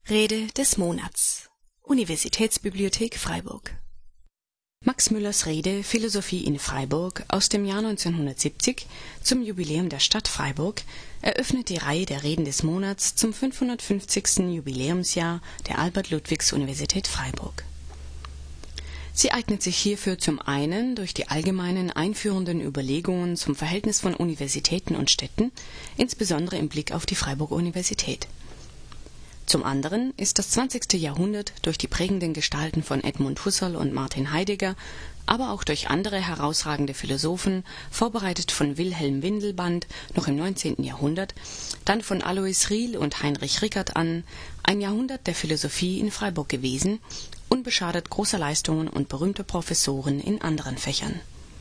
Rede des Monats. Universitätsbibliothek Freiburg. Max Müllers Rede Philosophie in Freiburg aus dem Jahr 1970 zum Jubiläum der Stadt Freiburg eröffnet die Reihe der Reden des Monats zum 550. Jubiläumsjahr der Albert-Ludwigs-Universität Freiburg. Sie eignet sich hierfür zum einen durch die allgemeinen einführenden Überlegungen zum Verhältnis von Universitäten und Städten, insbesondere im Blick auf die Freiburger Universität. Zum anderen ist das 20. Jahrhundert durch die prägenden Gestalten von Edmund Husserl und Martin Heidegger, aber auch durch andere herausragende Philosophen, vorbereitet von Wilhelm Windelband noch im 19. Jahrhundert, dann von Alois Riel und Heinrich Rickert an, ein Jahrhundert der Philosophie in Freiburg gewesen, unbeschadet großer Leistungen und berühmter Professoren in anderen Fächern.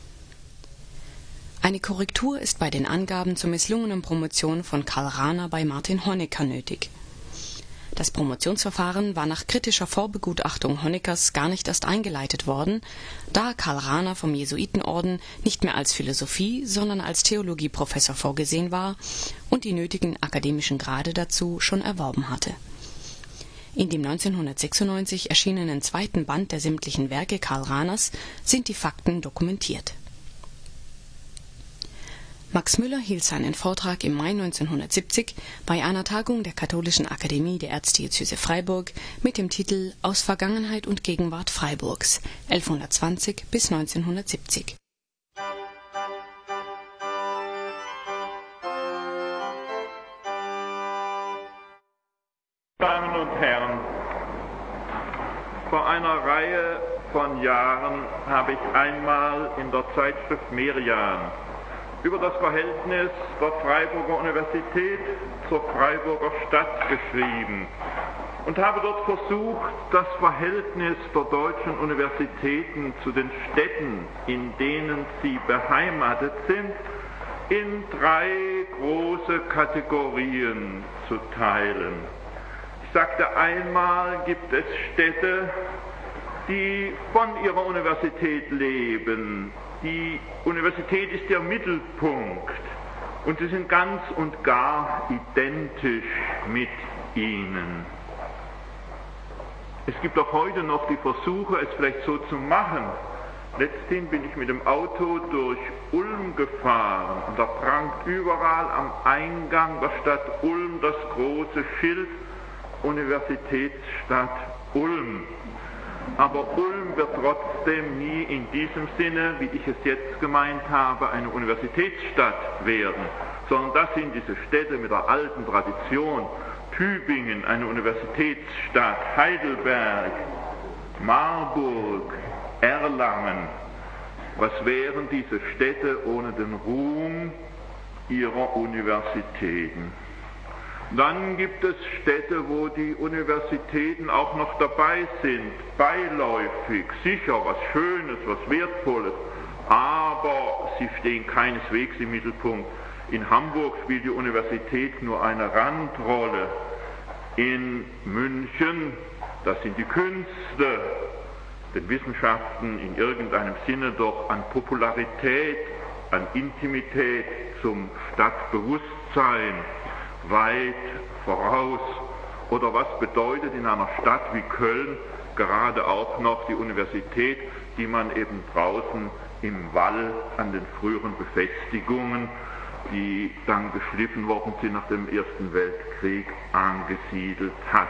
Eine Korrektur ist bei den Angaben zur misslungenen Promotion von Karl Rahner bei Martin Honecker nötig. Das Promotionsverfahren war nach kritischer Vorbegutachtung Honeckers gar nicht erst eingeleitet worden, da Karl Rahner vom Jesuitenorden nicht mehr als Philosophie, sondern als Theologieprofessor vorgesehen war und die nötigen akademischen Grade dazu schon erworben hatte. In dem 1996 erschienenen zweiten Band der sämtlichen Werke Karl Rahners sind die Fakten dokumentiert. Max Müller hielt seinen Vortrag im Mai 1970 bei einer Tagung der Katholischen Akademie der Erzdiözese Freiburg mit dem Titel Aus Vergangenheit und Gegenwart Freiburgs 1120 bis 1970. Damen und Herren, vor einer Reihe von Jahren habe ich einmal in der Zeitschrift Merian über das Verhältnis der Freiburger Universität zur Freiburger Stadt geschrieben und habe dort versucht, das Verhältnis der deutschen Universitäten zu den Städten, in denen sie beheimatet sind, in drei große Kategorien zu teilen. Ich sagte einmal, gibt es Städte, die von ihrer Universität leben. Die Universität ist der Mittelpunkt und sie sind ganz und gar identisch mit ihnen. Es gibt auch heute noch die Versuche, es vielleicht so zu machen. Letzthin bin ich mit dem Auto durch Ulm gefahren und da prangt überall am Eingang der Stadt Ulm das große Schild Universitätsstadt Ulm. Aber Ulm wird trotzdem nie in diesem Sinne, wie ich es jetzt gemeint habe, eine Universitätsstadt werden, sondern das sind diese Städte mit der alten Tradition. Tübingen, eine Universitätsstadt, Heidelberg, Marburg, Erlangen. Was wären diese Städte ohne den Ruhm ihrer Universitäten? Dann gibt es Städte, wo die Universitäten auch noch dabei sind, beiläufig, sicher, was Schönes, was Wertvolles, aber sie stehen keineswegs im Mittelpunkt. In Hamburg spielt die Universität nur eine Randrolle. In München, das sind die Künste, den Wissenschaften in irgendeinem Sinne doch an Popularität, an Intimität zum Stadtbewusstsein weit voraus. Oder was bedeutet in einer Stadt wie Köln gerade auch noch die Universität, die man eben draußen im Wall an den früheren Befestigungen, die dann geschliffen worden sind nach dem Ersten Weltkrieg, angesiedelt hat.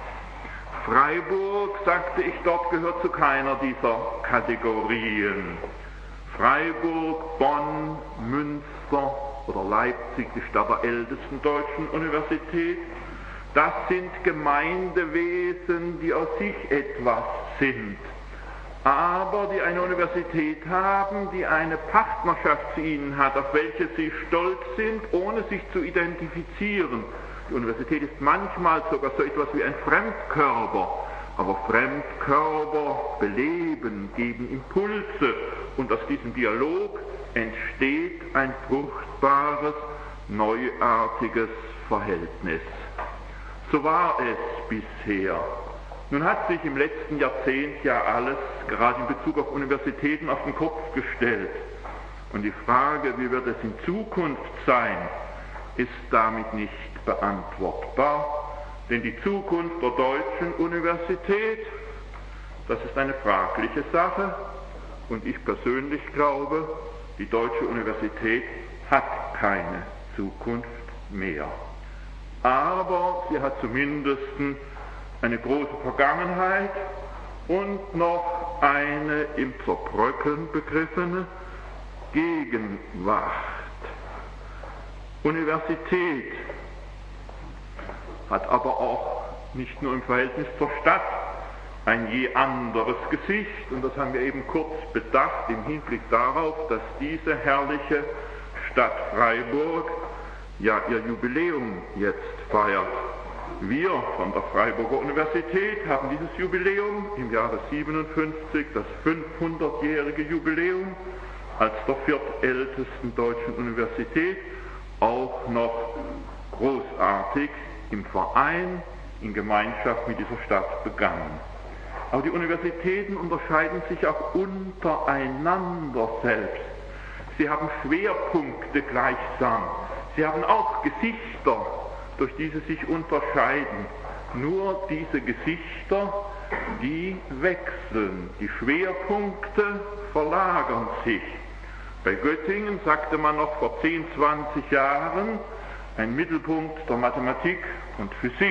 Freiburg, sagte ich, dort gehört zu keiner dieser Kategorien. Freiburg, Bonn, Münster oder Leipzig, die Stadt der ältesten deutschen Universität, das sind Gemeindewesen, die aus sich etwas sind, aber die eine Universität haben, die eine Partnerschaft zu ihnen hat, auf welche sie stolz sind, ohne sich zu identifizieren. Die Universität ist manchmal sogar so etwas wie ein Fremdkörper, aber Fremdkörper beleben, geben Impulse und aus diesem Dialog entsteht ein fruchtbares, neuartiges Verhältnis. So war es bisher. Nun hat sich im letzten Jahrzehnt ja alles, gerade in Bezug auf Universitäten, auf den Kopf gestellt. Und die Frage, wie wird es in Zukunft sein, ist damit nicht beantwortbar, Denn die Zukunft der deutschen Universität, das ist eine fragliche Sache, und ich persönlich glaube, die deutsche Universität hat keine Zukunft mehr. Aber sie hat zumindest eine große Vergangenheit und noch eine im Zerbröckeln begriffene Gegenwart. Universität hat aber auch nicht nur im Verhältnis zur Stadt ein je anderes Gesicht, und das haben wir eben kurz bedacht im Hinblick darauf, dass diese herrliche Stadt Freiburg ja ihr Jubiläum jetzt feiert. Wir von der Freiburger Universität haben dieses Jubiläum im Jahre 57, das 500-jährige Jubiläum, als der viertältesten deutschen Universität auch noch großartig im Verein, in Gemeinschaft mit dieser Stadt begangen. Aber die Universitäten unterscheiden sich auch untereinander selbst. Sie haben Schwerpunkte gleichsam. Sie haben auch Gesichter, durch die sie sich unterscheiden. Nur diese Gesichter, die wechseln. Die Schwerpunkte verlagern sich. Bei Göttingen sagte man noch vor 10, 20 Jahren, ein Mittelpunkt der Mathematik und Physik.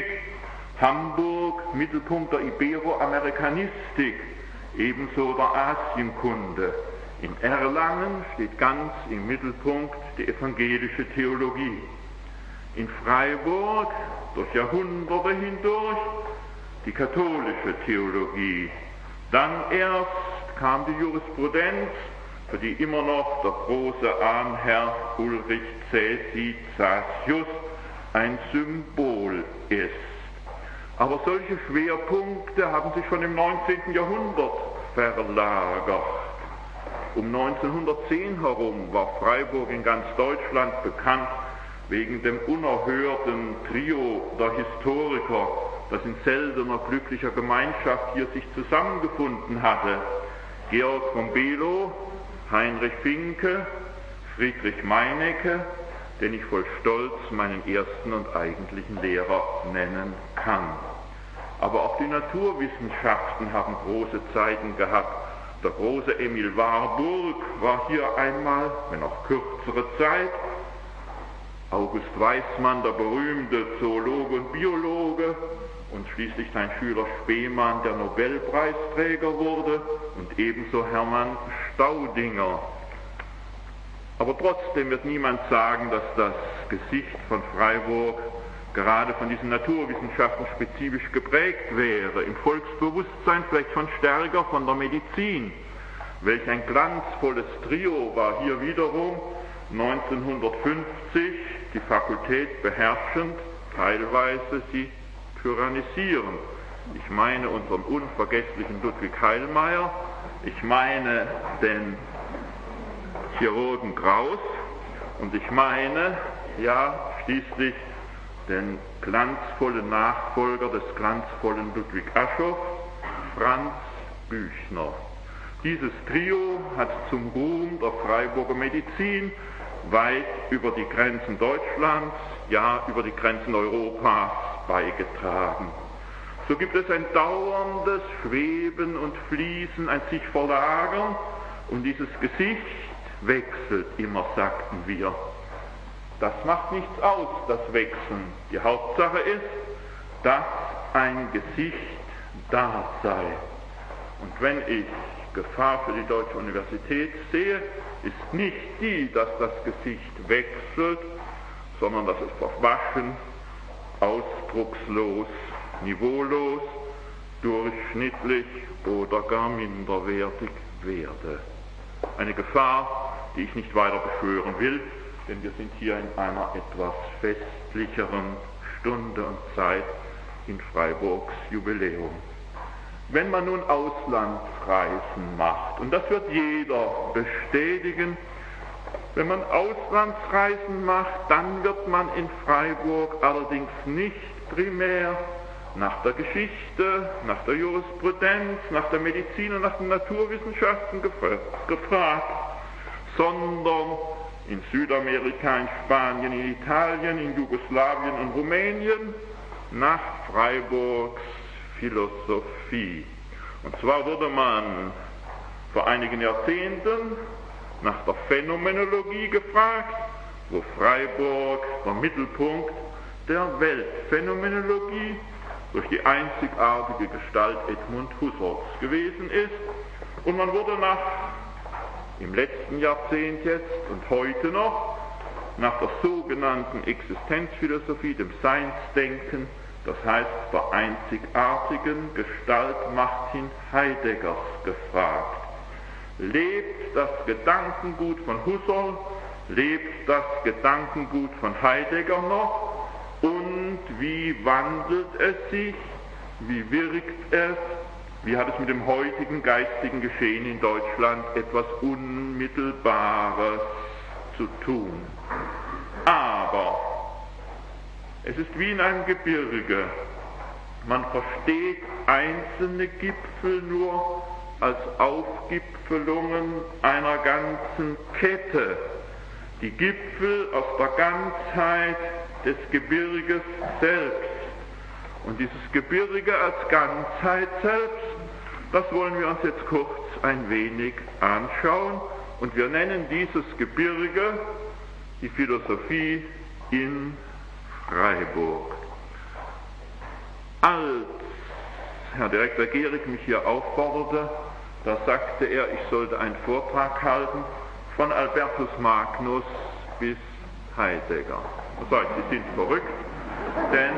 Hamburg, Mittelpunkt der Iberoamerikanistik, ebenso der Asienkunde. In Erlangen steht ganz im Mittelpunkt die evangelische Theologie. In Freiburg, durch Jahrhunderte hindurch, die katholische Theologie. Dann erst kam die Jurisprudenz, für die immer noch der große Ahnherr Ulrich Caesius Cassius ein Symbol ist. Aber solche Schwerpunkte haben sich schon im 19. Jahrhundert verlagert. Um 1910 herum war Freiburg in ganz Deutschland bekannt wegen dem unerhörten Trio der Historiker, das in seltener glücklicher Gemeinschaft hier sich zusammengefunden hatte. Georg von Below, Heinrich Finke, Friedrich Meinecke, den ich voll Stolz meinen ersten und eigentlichen Lehrer nennen kann. Aber auch die Naturwissenschaften haben große Zeiten gehabt. Der große Emil Warburg war hier einmal, wenn auch kürzere Zeit. August Weismann, der berühmte Zoologe und Biologe, und schließlich sein Schüler Spemann, der Nobelpreisträger wurde, und ebenso Hermann Staudinger. Aber trotzdem wird niemand sagen, dass das Gesicht von Freiburg gerade von diesen Naturwissenschaften spezifisch geprägt wäre. Im Volksbewusstsein vielleicht schon stärker von der Medizin. Welch ein glanzvolles Trio war hier wiederum 1950 die Fakultät beherrschend, teilweise sie tyrannisierend. Ich meine unseren unvergesslichen Ludwig Heilmeier, ich meine den Chirurgen Kraus und ich meine, ja, schließlich den glanzvollen Nachfolger des glanzvollen Ludwig Aschoff, Franz Büchner. Dieses Trio hat zum Ruhm der Freiburger Medizin weit über die Grenzen Deutschlands, ja über die Grenzen Europas beigetragen. So gibt es ein dauerndes Schweben und Fließen, ein sich verlagern, und dieses Gesicht wechselt immer, sagten wir. Das macht nichts aus, das Wechseln. Die Hauptsache ist, dass ein Gesicht da sei. Und wenn ich Gefahr für die Deutsche Universität sehe, ist nicht die, dass das Gesicht wechselt, sondern dass es verwaschen, ausdruckslos, niveaulos, durchschnittlich oder gar minderwertig werde. Eine Gefahr, die ich nicht weiter beschwören will, denn wir sind hier in einer etwas festlicheren Stunde und Zeit in Freiburgs Jubiläum. Wenn man nun Auslandsreisen macht, und das wird jeder bestätigen, wenn man Auslandsreisen macht, dann wird man in Freiburg allerdings nicht primär nach der Geschichte, nach der Jurisprudenz, nach der Medizin und nach den Naturwissenschaften gefragt, sondern in Südamerika, in Spanien, in Italien, in Jugoslawien und Rumänien nach Freiburgs Philosophie. Und zwar wurde man vor einigen Jahrzehnten nach der Phänomenologie gefragt, wo Freiburg der Mittelpunkt der Weltphänomenologie durch die einzigartige Gestalt Edmund Husserls gewesen ist. Und man wurde im letzten Jahrzehnt jetzt und heute noch nach der sogenannten Existenzphilosophie, dem Seinsdenken, das heißt der einzigartigen Gestalt Martin Heideggers gefragt. Lebt das Gedankengut von Husserl, lebt das Gedankengut von Heidegger noch, und wie wandelt es sich, wie wirkt es, wie hat es mit dem heutigen geistigen Geschehen in Deutschland etwas Unmittelbares zu tun. Aber es ist wie in einem Gebirge. Man versteht einzelne Gipfel nur als Aufgipfelungen einer ganzen Kette. Die Gipfel aus der Ganzheit des Gebirges selbst. Und dieses Gebirge als Ganzheit selbst, das wollen wir uns jetzt kurz ein wenig anschauen. Und wir nennen dieses Gebirge die Philosophie in Freiburg. Als Herr Direktor Gehrig mich hier aufforderte, da sagte er, ich sollte einen Vortrag halten von Albertus Magnus bis Heidegger. Da sage ich, Sie sind verrückt, denn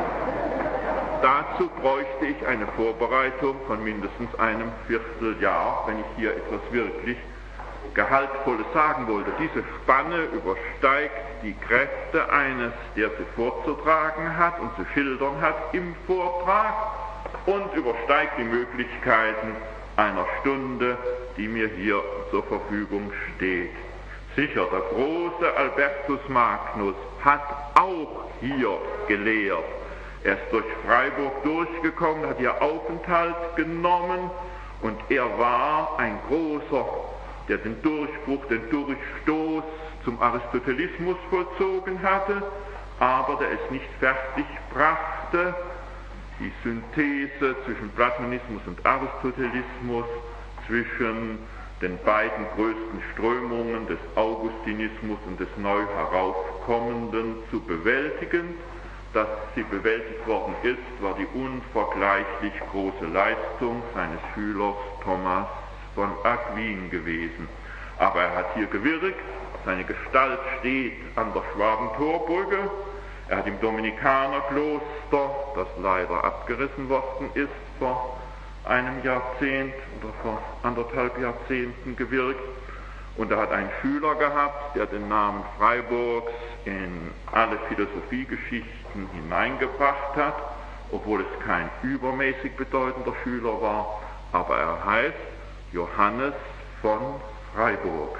dazu bräuchte ich eine Vorbereitung von mindestens einem Vierteljahr, wenn ich hier etwas wirklich Gehaltvolles sagen wollte. Diese Spanne übersteigt die Kräfte eines, der sie vorzutragen hat und zu schildern hat im Vortrag, und übersteigt die Möglichkeiten einer Stunde, die mir hier zur Verfügung steht. Sicher, der große Albertus Magnus hat auch hier gelehrt. Er ist durch Freiburg durchgekommen, hat hier Aufenthalt genommen, und er war ein großer, der den Durchbruch, den Durchstoß zum Aristotelismus vollzogen hatte, aber der es nicht fertig brachte, die Synthese zwischen Platonismus und Aristotelismus, zwischen den beiden größten Strömungen des Augustinismus und des neu heraufkommenden zu bewältigen. Dass sie bewältigt worden ist, war die unvergleichlich große Leistung seines Schülers Thomas von Aquin gewesen. Aber er hat hier gewirkt, seine Gestalt steht an der Schwabentorbrücke, er hat im Dominikanerkloster, das leider abgerissen worden ist vor einem Jahrzehnt oder vor 1,5 Jahrzehnten gewirkt, und er hat einen Schüler gehabt, der den Namen Freiburgs in alle Philosophiegeschichten hineingebracht hat, obwohl es kein übermäßig bedeutender Schüler war, aber er heißt Johannes von Freiburg.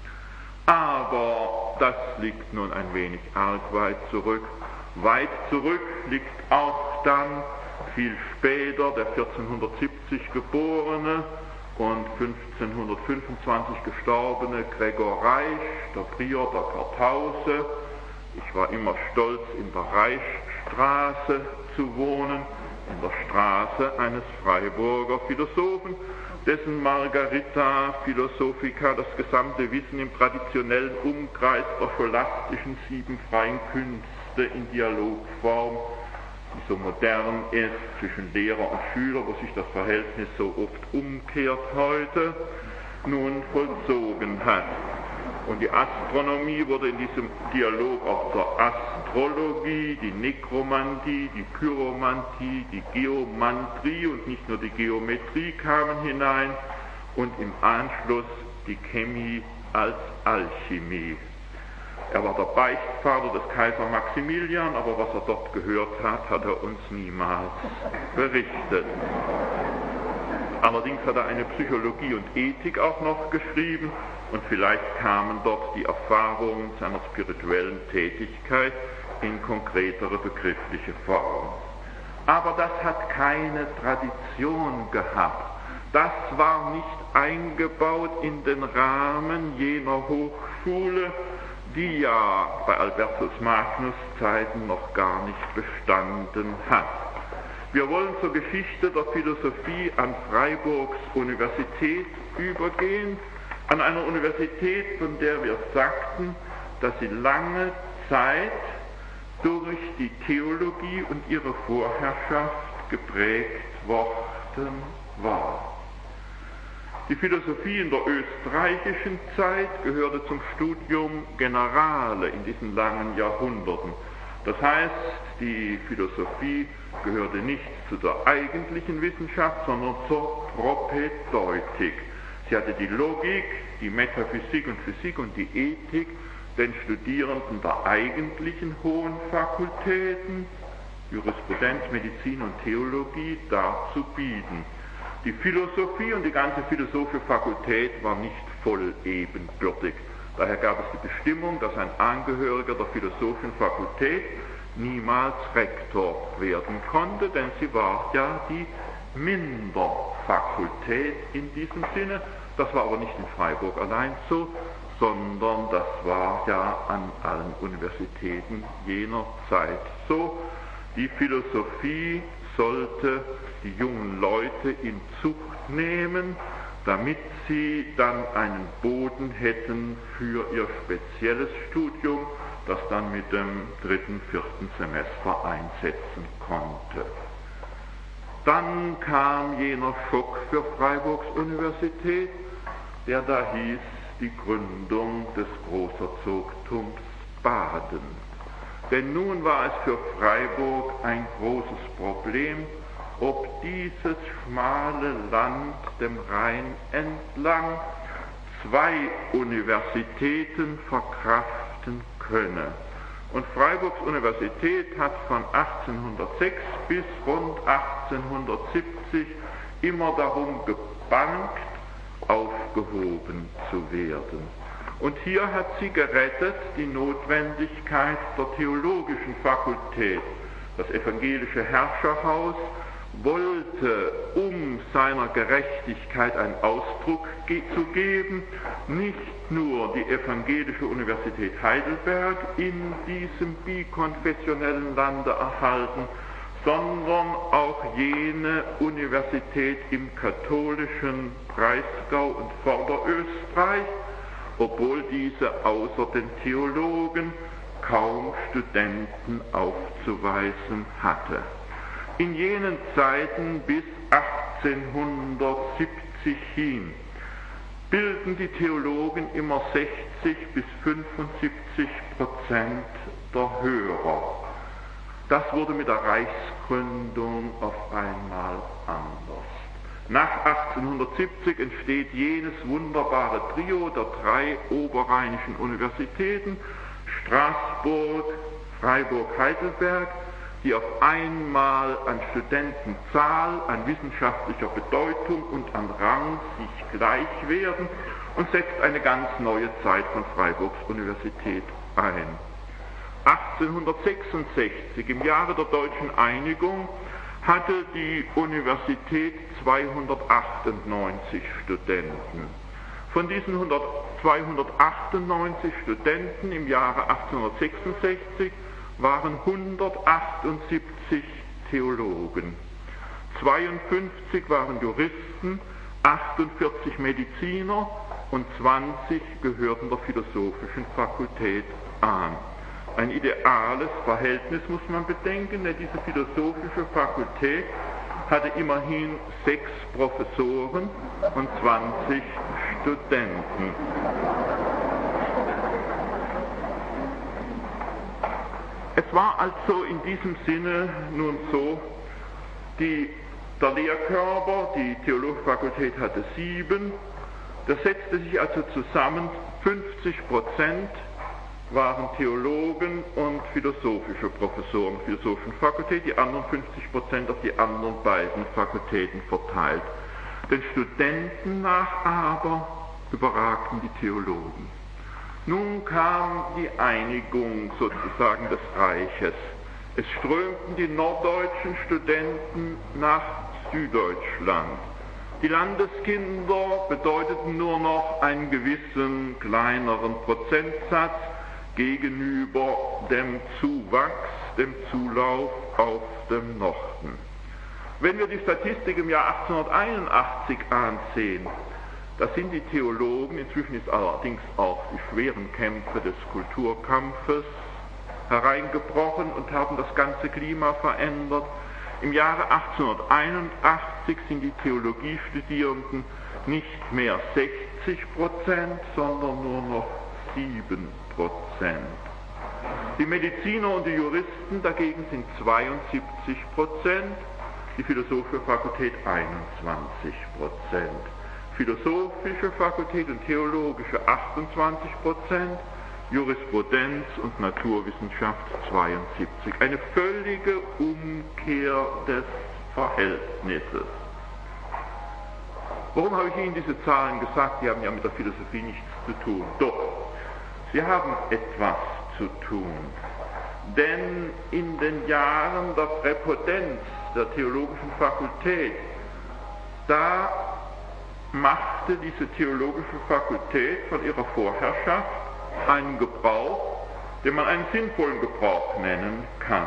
Aber das liegt nun ein wenig arg weit zurück. Weit zurück liegt auch dann viel später der 1470 geborene und 1525 gestorbene Gregor Reisch, der Prior der Kartause. Ich war immer stolz, in der Reichsstraße zu wohnen, in der Straße eines Freiburger Philosophen, dessen Margarita Philosophica das gesamte Wissen im traditionellen Umkreis der scholastischen 7 freien Künste in Dialogform, die so modern ist zwischen Lehrer und Schüler, wo sich das Verhältnis so oft umkehrt heute, nun vollzogen hat. Und die Astronomie wurde in diesem Dialog auch zur Astrologie, die Nekromantie, die Pyromantie, die Geomantrie und nicht nur die Geometrie kamen hinein, und im Anschluss die Chemie als Alchemie. Er war der Beichtvater des Kaiser Maximilian, aber was er dort gehört hat, hat er uns niemals berichtet. Allerdings hat er eine Psychologie und Ethik auch noch geschrieben, und vielleicht kamen dort die Erfahrungen seiner spirituellen Tätigkeit in konkretere begriffliche Form. Aber das hat keine Tradition gehabt. Das war nicht eingebaut in den Rahmen jener Hochschule, die ja bei Albertus Magnus Zeiten noch gar nicht bestanden hat. Wir wollen zur Geschichte der Philosophie an Freiburgs Universität übergehen, an einer Universität, von der wir sagten, dass sie lange Zeit durch die Theologie und ihre Vorherrschaft geprägt worden war. Die Philosophie in der österreichischen Zeit gehörte zum Studium Generale in diesen langen Jahrhunderten. Das heißt, die Philosophie gehörte nicht zu der eigentlichen Wissenschaft, sondern zur Propedeutik. Sie hatte die Logik, die Metaphysik und Physik und die Ethik den Studierenden der eigentlichen hohen Fakultäten, Jurisprudenz, Medizin und Theologie, darzubieten. Die Philosophie und die ganze philosophische Fakultät war nicht voll ebenbürtig. Daher gab es die Bestimmung, dass ein Angehöriger der philosophischen Fakultät niemals Rektor werden konnte, denn sie war ja die Minderfakultät in diesem Sinne. Das war aber nicht in Freiburg allein so, sondern das war ja an allen Universitäten jener Zeit so. Die Philosophie sollte die jungen Leute in Zucht nehmen, damit sie dann einen Boden hätten für ihr spezielles Studium, das dann mit dem 3., 4. Semester einsetzen konnte. Dann kam jener Schock für Freiburgs Universität, der da hieß die Gründung des Großherzogtums Baden. Denn nun war es für Freiburg ein großes Problem, ob dieses schmale Land dem Rhein entlang 2 Universitäten verkraften könne. Und Freiburgs Universität hat von 1806 bis rund 1870 immer darum gebangt, aufgehoben zu werden. Und hier hat sie gerettet die Notwendigkeit der theologischen Fakultät. Das evangelische Herrscherhaus wollte, um seiner Gerechtigkeit einen Ausdruck zu geben, nicht nur die evangelische Universität Heidelberg in diesem bikonfessionellen Lande erhalten, sondern auch jene Universität im katholischen Breisgau und Vorderösterreich, obwohl diese außer den Theologen kaum Studenten aufzuweisen hatte. In jenen Zeiten bis 1870 hin bilden die Theologen immer 60 bis 75% der Hörer. Das wurde mit der Reichsgründung auf einmal anders. Nach 1870 entsteht jenes wunderbare Trio der 3 oberrheinischen Universitäten, Straßburg, Freiburg, Heidelberg, die auf einmal an Studentenzahl, an wissenschaftlicher Bedeutung und an Rang sich gleich werden und setzt eine ganz neue Zeit von Freiburgs Universität ein. 1866, im Jahre der deutschen Einigung, hatte die Universität 298 Studenten. Von diesen 298 Studenten im Jahre 1866 waren 178 Theologen, 52 waren Juristen, 48 Mediziner und 20 gehörten der philosophischen Fakultät an. Ein ideales Verhältnis muss man bedenken, denn diese philosophische Fakultät hatte immerhin 6 Professoren und 20 Studenten. Es war also in diesem Sinne nun so, der Lehrkörper, die Theologische Fakultät hatte 7, das setzte sich also zusammen, 50% waren Theologen und philosophische Professoren der philosophischen Fakultät, die anderen 50% auf die anderen beiden Fakultäten verteilt. Den Studenten nach aber überragten die Theologen. Nun kam die Einigung sozusagen des Reiches. Es strömten die norddeutschen Studenten nach Süddeutschland. Die Landeskinder bedeuteten nur noch einen gewissen kleineren Prozentsatz, gegenüber dem Zuwachs, dem Zulauf aus dem Norden. Wenn wir die Statistik im Jahr 1881 ansehen, da sind die Theologen, inzwischen ist allerdings auch die schweren Kämpfe des Kulturkampfes hereingebrochen und haben das ganze Klima verändert. Im Jahre 1881 sind die Theologiestudierenden nicht mehr 60%, sondern nur noch 7%. Die Mediziner und die Juristen dagegen sind 72%, die Philosophische Fakultät 21%. Philosophische Fakultät und theologische 28%, Jurisprudenz und Naturwissenschaft 72%. Eine völlige Umkehr des Verhältnisses. Warum habe ich Ihnen diese Zahlen gesagt? Die haben ja mit der Philosophie nichts zu tun. Doch, sie haben etwas zu tun. Denn in den Jahren der Präpotenz der Theologischen Fakultät, da machte diese Theologische Fakultät von ihrer Vorherrschaft einen Gebrauch, den man einen sinnvollen Gebrauch nennen kann.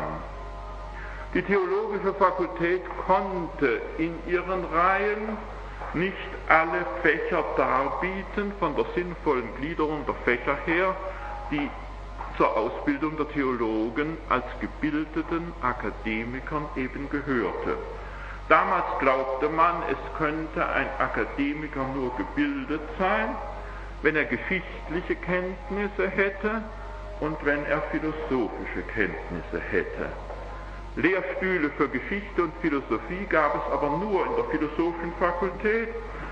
Die Theologische Fakultät konnte in ihren Reihen nicht alle Fächer darbieten, von der sinnvollen Gliederung der Fächer her, die zur Ausbildung der Theologen als gebildeten Akademikern eben gehörte. Damals glaubte man, es könnte ein Akademiker nur gebildet sein, wenn er geschichtliche Kenntnisse hätte und wenn er philosophische Kenntnisse hätte. Lehrstühle für Geschichte und Philosophie gab es aber nur in der Philosophischen Fakultät,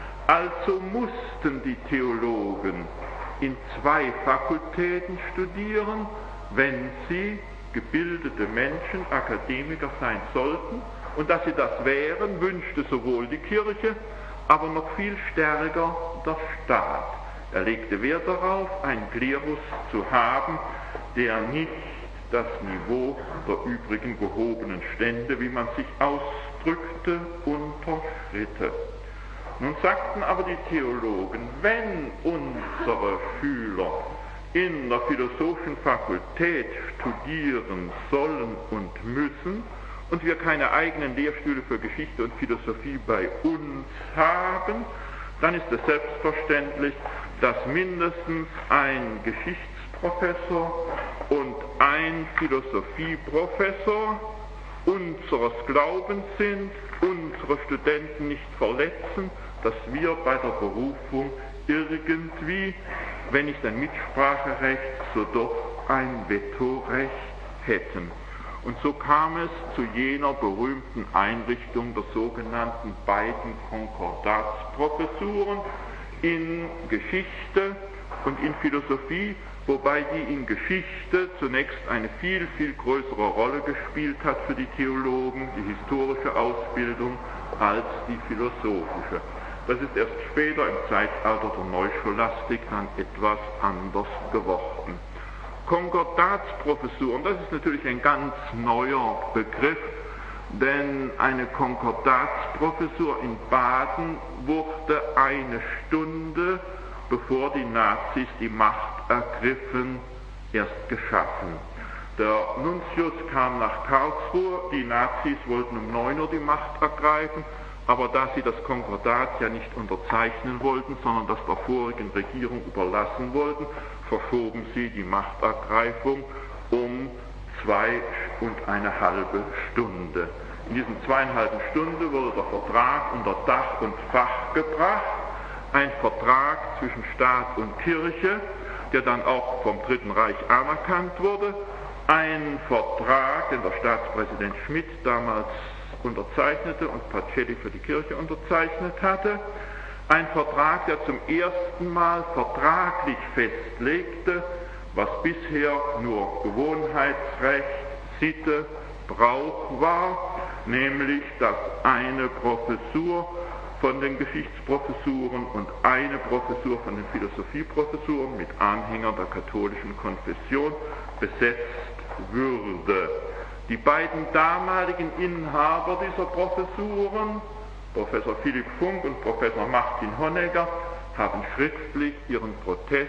also mussten die Theologen in 2 Fakultäten studieren, wenn sie gebildete Menschen, Akademiker sein sollten. Und dass sie das wären, wünschte sowohl die Kirche, aber noch viel stärker der Staat. Er legte Wert darauf, einen Klerus zu haben, der nicht das Niveau der übrigen gehobenen Stände, wie man sich ausdrückte, unterschritte. Nun sagten aber die Theologen, wenn unsere Schüler in der Philosophischen Fakultät studieren sollen und müssen, und wir keine eigenen Lehrstühle für Geschichte und Philosophie bei uns haben, dann ist es selbstverständlich, dass mindestens ein Geschichtsprofessor und ein Philosophieprofessor unseres Glaubens sind, unsere Studenten nicht verletzen, dass wir bei der Berufung irgendwie, wenn nicht ein Mitspracherecht, so doch ein Vetorecht hätten. Und so kam es zu jener berühmten Einrichtung der sogenannten beiden Konkordatsprofessuren in Geschichte und in Philosophie, wobei die in Geschichte zunächst eine viel, viel größere Rolle gespielt hat für die Theologen, die historische Ausbildung, als die philosophische. Das ist erst später im Zeitalter der Neuscholastik dann etwas anders geworden. Konkordatsprofessuren, das ist natürlich ein ganz neuer Begriff, denn eine Konkordatsprofessur in Baden wurde eine Stunde, bevor die Nazis die Macht ergriffen, erst geschaffen. Der Nuntius kam nach Karlsruhe, die Nazis wollten um 9 Uhr die Macht ergreifen, aber da sie das Konkordat ja nicht unterzeichnen wollten, sondern das der vorigen Regierung überlassen wollten, verschoben sie die Machtergreifung um 2,5 Stunden. In diesen 2,5 Stunden wurde der Vertrag unter Dach und Fach gebracht, ein Vertrag zwischen Staat und Kirche, der dann auch vom Dritten Reich anerkannt wurde, ein Vertrag, den der Staatspräsident Schmidt damals unterzeichnete und Pacelli für die Kirche unterzeichnet hatte, ein Vertrag, der zum ersten Mal vertraglich festlegte, was bisher nur Gewohnheitsrecht, Sitte, Brauch war, nämlich dass eine Professur von den Geschichtsprofessuren und eine Professur von den Philosophieprofessuren mit Anhängern der katholischen Konfession besetzt würde. Die beiden damaligen Inhaber dieser Professuren, Professor Philipp Funk und Professor Martin Honegger, haben schriftlich ihren Protest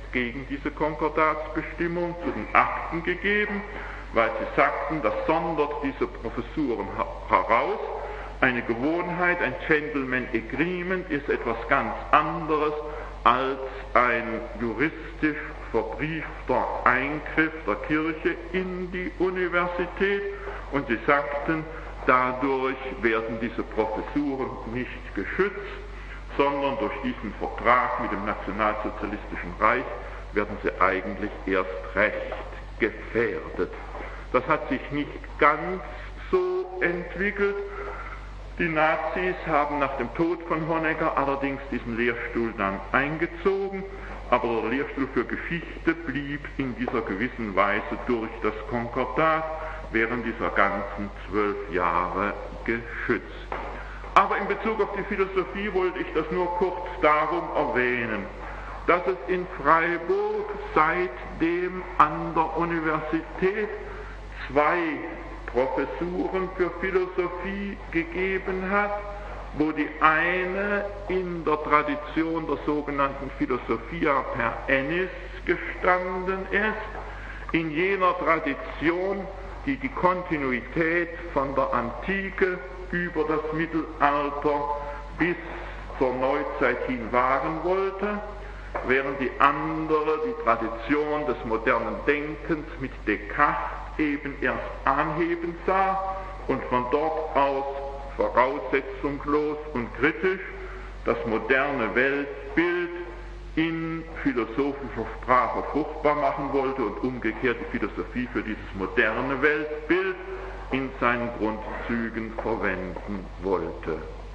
gegen diese Konkordatsbestimmung zu den Akten gegeben, weil sie sagten, das sondert diese Professuren heraus. Eine Gewohnheit, ein Gentleman Agreement ist etwas ganz anderes als ein juristisch verbriefter Eingriff der Kirche in die Universität. Und sie sagten, dadurch werden diese Professuren nicht geschützt, sondern durch diesen Vertrag mit dem Nationalsozialistischen Reich werden sie eigentlich erst recht gefährdet. Das hat sich nicht ganz so entwickelt. Die Nazis haben nach dem Tod von Honecker allerdings diesen Lehrstuhl dann eingezogen, aber der Lehrstuhl für Geschichte blieb in dieser gewissen Weise durch das Konkordat während dieser ganzen 12 Jahre geschützt. Aber in Bezug auf die Philosophie wollte ich das nur kurz darum erwähnen, dass es in Freiburg seitdem an der Universität 2 Professuren für Philosophie gegeben hat, wo die eine in der Tradition der sogenannten Philosophia per Ennis gestanden ist, in jener Tradition, die die Kontinuität von der Antike über das Mittelalter bis zur Neuzeit hin wahren wollte, während die andere die Tradition des modernen Denkens mit Descartes eben erst anheben sah und von dort aus voraussetzungslos und kritisch das moderne Weltbild in philosophischer Sprache fruchtbar machen wollte und umgekehrt die Philosophie für dieses moderne Weltbild in seinen Grundzügen verwenden wollte.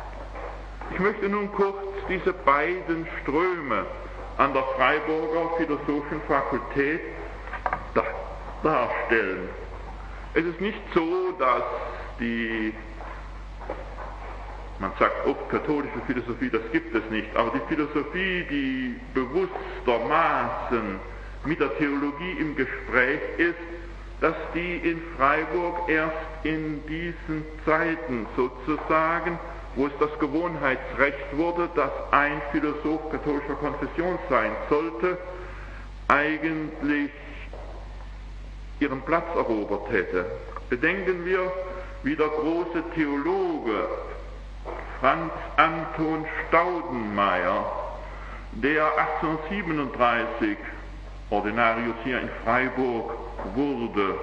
Ich möchte nun kurz diese beiden Ströme an der Freiburger Philosophischen Fakultät darstellen. Es ist nicht so, dass man sagt oft katholische Philosophie, das gibt es nicht, aber die Philosophie, die bewusstermaßen mit der Theologie im Gespräch ist, dass die in Freiburg erst in diesen Zeiten sozusagen, wo es das Gewohnheitsrecht wurde, dass ein Philosoph katholischer Konfession sein sollte, eigentlich ihren Platz erobert hätte. Bedenken wir, wie der große Theologe Franz Anton Staudenmaier, der 1837 Ordinarius hier in Freiburg wurde,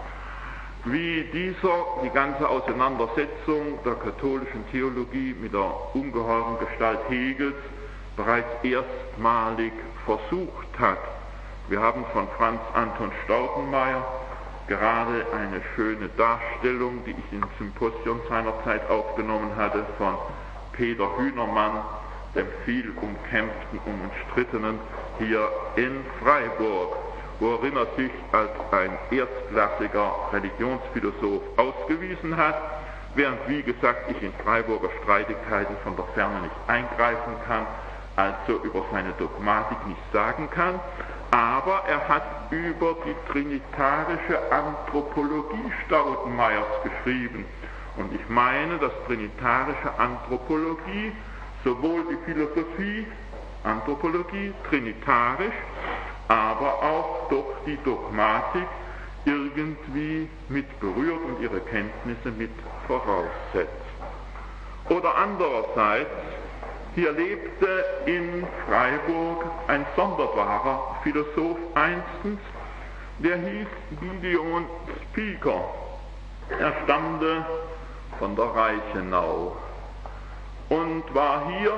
wie dieser die ganze Auseinandersetzung der katholischen Theologie mit der ungeheuren Gestalt Hegels bereits erstmalig versucht hat. Wir haben von Franz Anton Staudenmaier gerade eine schöne Darstellung, die ich im Symposion seinerzeit aufgenommen hatte, von Peter Hühnermann, dem viel umkämpften und umstrittenen hier in Freiburg, worin er sich als ein erstklassiger Religionsphilosoph ausgewiesen hat, während, wie gesagt, ich in Freiburger Streitigkeiten von der Ferne nicht eingreifen kann, also über seine Dogmatik nicht sagen kann, aber er hat über die trinitarische Anthropologie Staudenmaiers geschrieben. Und ich meine, dass trinitarische Anthropologie sowohl die Philosophie, Anthropologie, trinitarisch, aber auch doch die Dogmatik irgendwie mit berührt und ihre Kenntnisse mit voraussetzt. Oder andererseits, hier lebte in Freiburg ein sonderbarer Philosoph einstens, der hieß Gideon Spieker. Er stammte von der Reichenau und war hier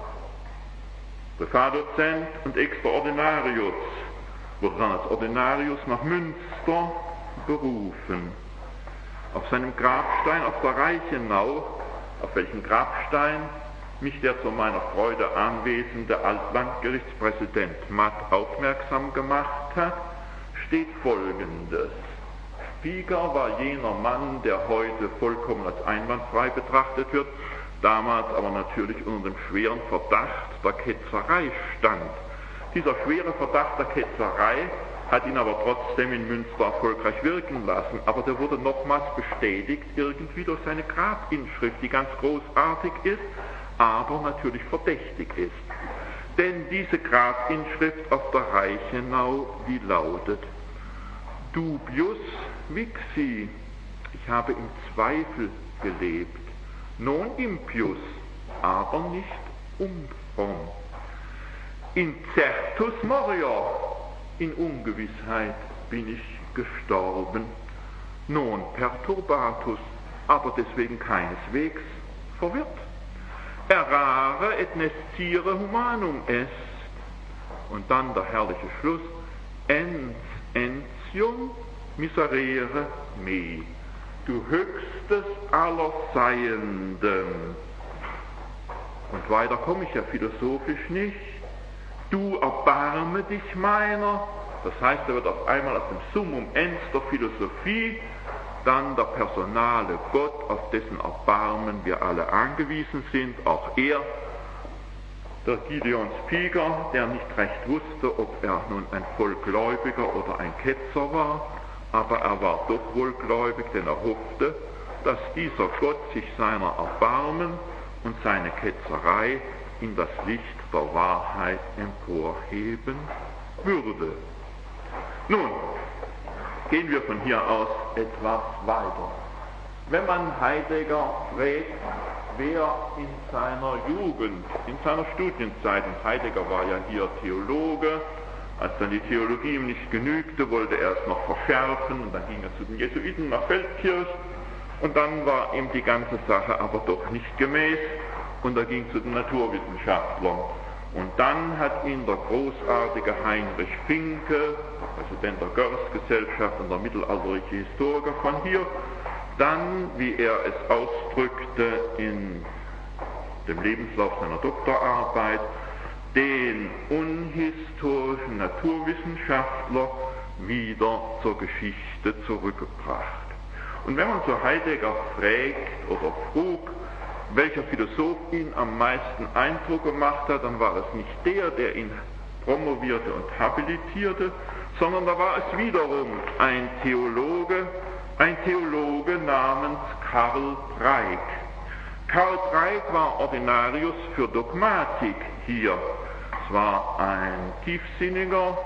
Privatdozent und Extraordinarius, wurde dann als Ordinarius nach Münster berufen. Auf seinem Grabstein auf der Reichenau, auf welchen Grabstein mich der zu meiner Freude anwesende Altlandgerichtspräsident Matt aufmerksam gemacht hat, steht Folgendes. Spieker war jener Mann, der heute vollkommen als einwandfrei betrachtet wird, damals aber natürlich unter dem schweren Verdacht der Ketzerei stand. Dieser schwere Verdacht der Ketzerei hat ihn aber trotzdem in Münster erfolgreich wirken lassen, aber der wurde nochmals bestätigt irgendwie durch seine Grabinschrift, die ganz großartig ist, aber natürlich verdächtig ist. Denn diese Grabinschrift auf der Reichenau, die lautet: Dubius vixi, ich habe im Zweifel gelebt, non impius, aber nicht unfromm. Incertus morior, in Ungewissheit bin ich gestorben, non perturbatus, aber deswegen keineswegs verwirrt. Errare et nescire humanum est. Und dann der herrliche Schluss: ens entium miserere me, du höchstes aller Seienden. Und weiter komme ich ja philosophisch nicht. Du erbarme dich meiner. Das heißt, er wird auf einmal aus dem Summum ens der Philosophie dann der personale Gott, auf dessen Erbarmen wir alle angewiesen sind, auch er, der Gideon Spieger, der nicht recht wusste, ob er nun ein Vollgläubiger oder ein Ketzer war, aber er war doch wohlgläubig, denn er hoffte, dass dieser Gott sich seiner Erbarmen und seine Ketzerei in das Licht der Wahrheit emporheben würde. Nun, gehen wir von hier aus etwas weiter. Wenn man Heidegger fragt, wer in seiner Jugend, in seiner Studienzeit, und Heidegger war ja hier Theologe, als dann die Theologie ihm nicht genügte, wollte er es noch verschärfen, und dann ging er zu den Jesuiten nach Feldkirch, und dann war ihm die ganze Sache aber doch nicht gemäß, und er ging zu den Naturwissenschaftlern. Und dann hat ihn der großartige Heinrich Finke, Präsident der Görres-Gesellschaft und der mittelalterliche Historiker von hier, dann, wie er es ausdrückte in dem Lebenslauf seiner Doktorarbeit, den unhistorischen Naturwissenschaftler wieder zur Geschichte zurückgebracht. Und wenn man so Heidegger fragt oder frug, welcher Philosoph ihn am meisten Eindruck gemacht hat, dann war es nicht der ihn promovierte und habilitierte, sondern da war es wiederum ein Theologe namens Karl Dreieck. Karl Dreieck war Ordinarius für Dogmatik hier. Es war ein tiefsinniger,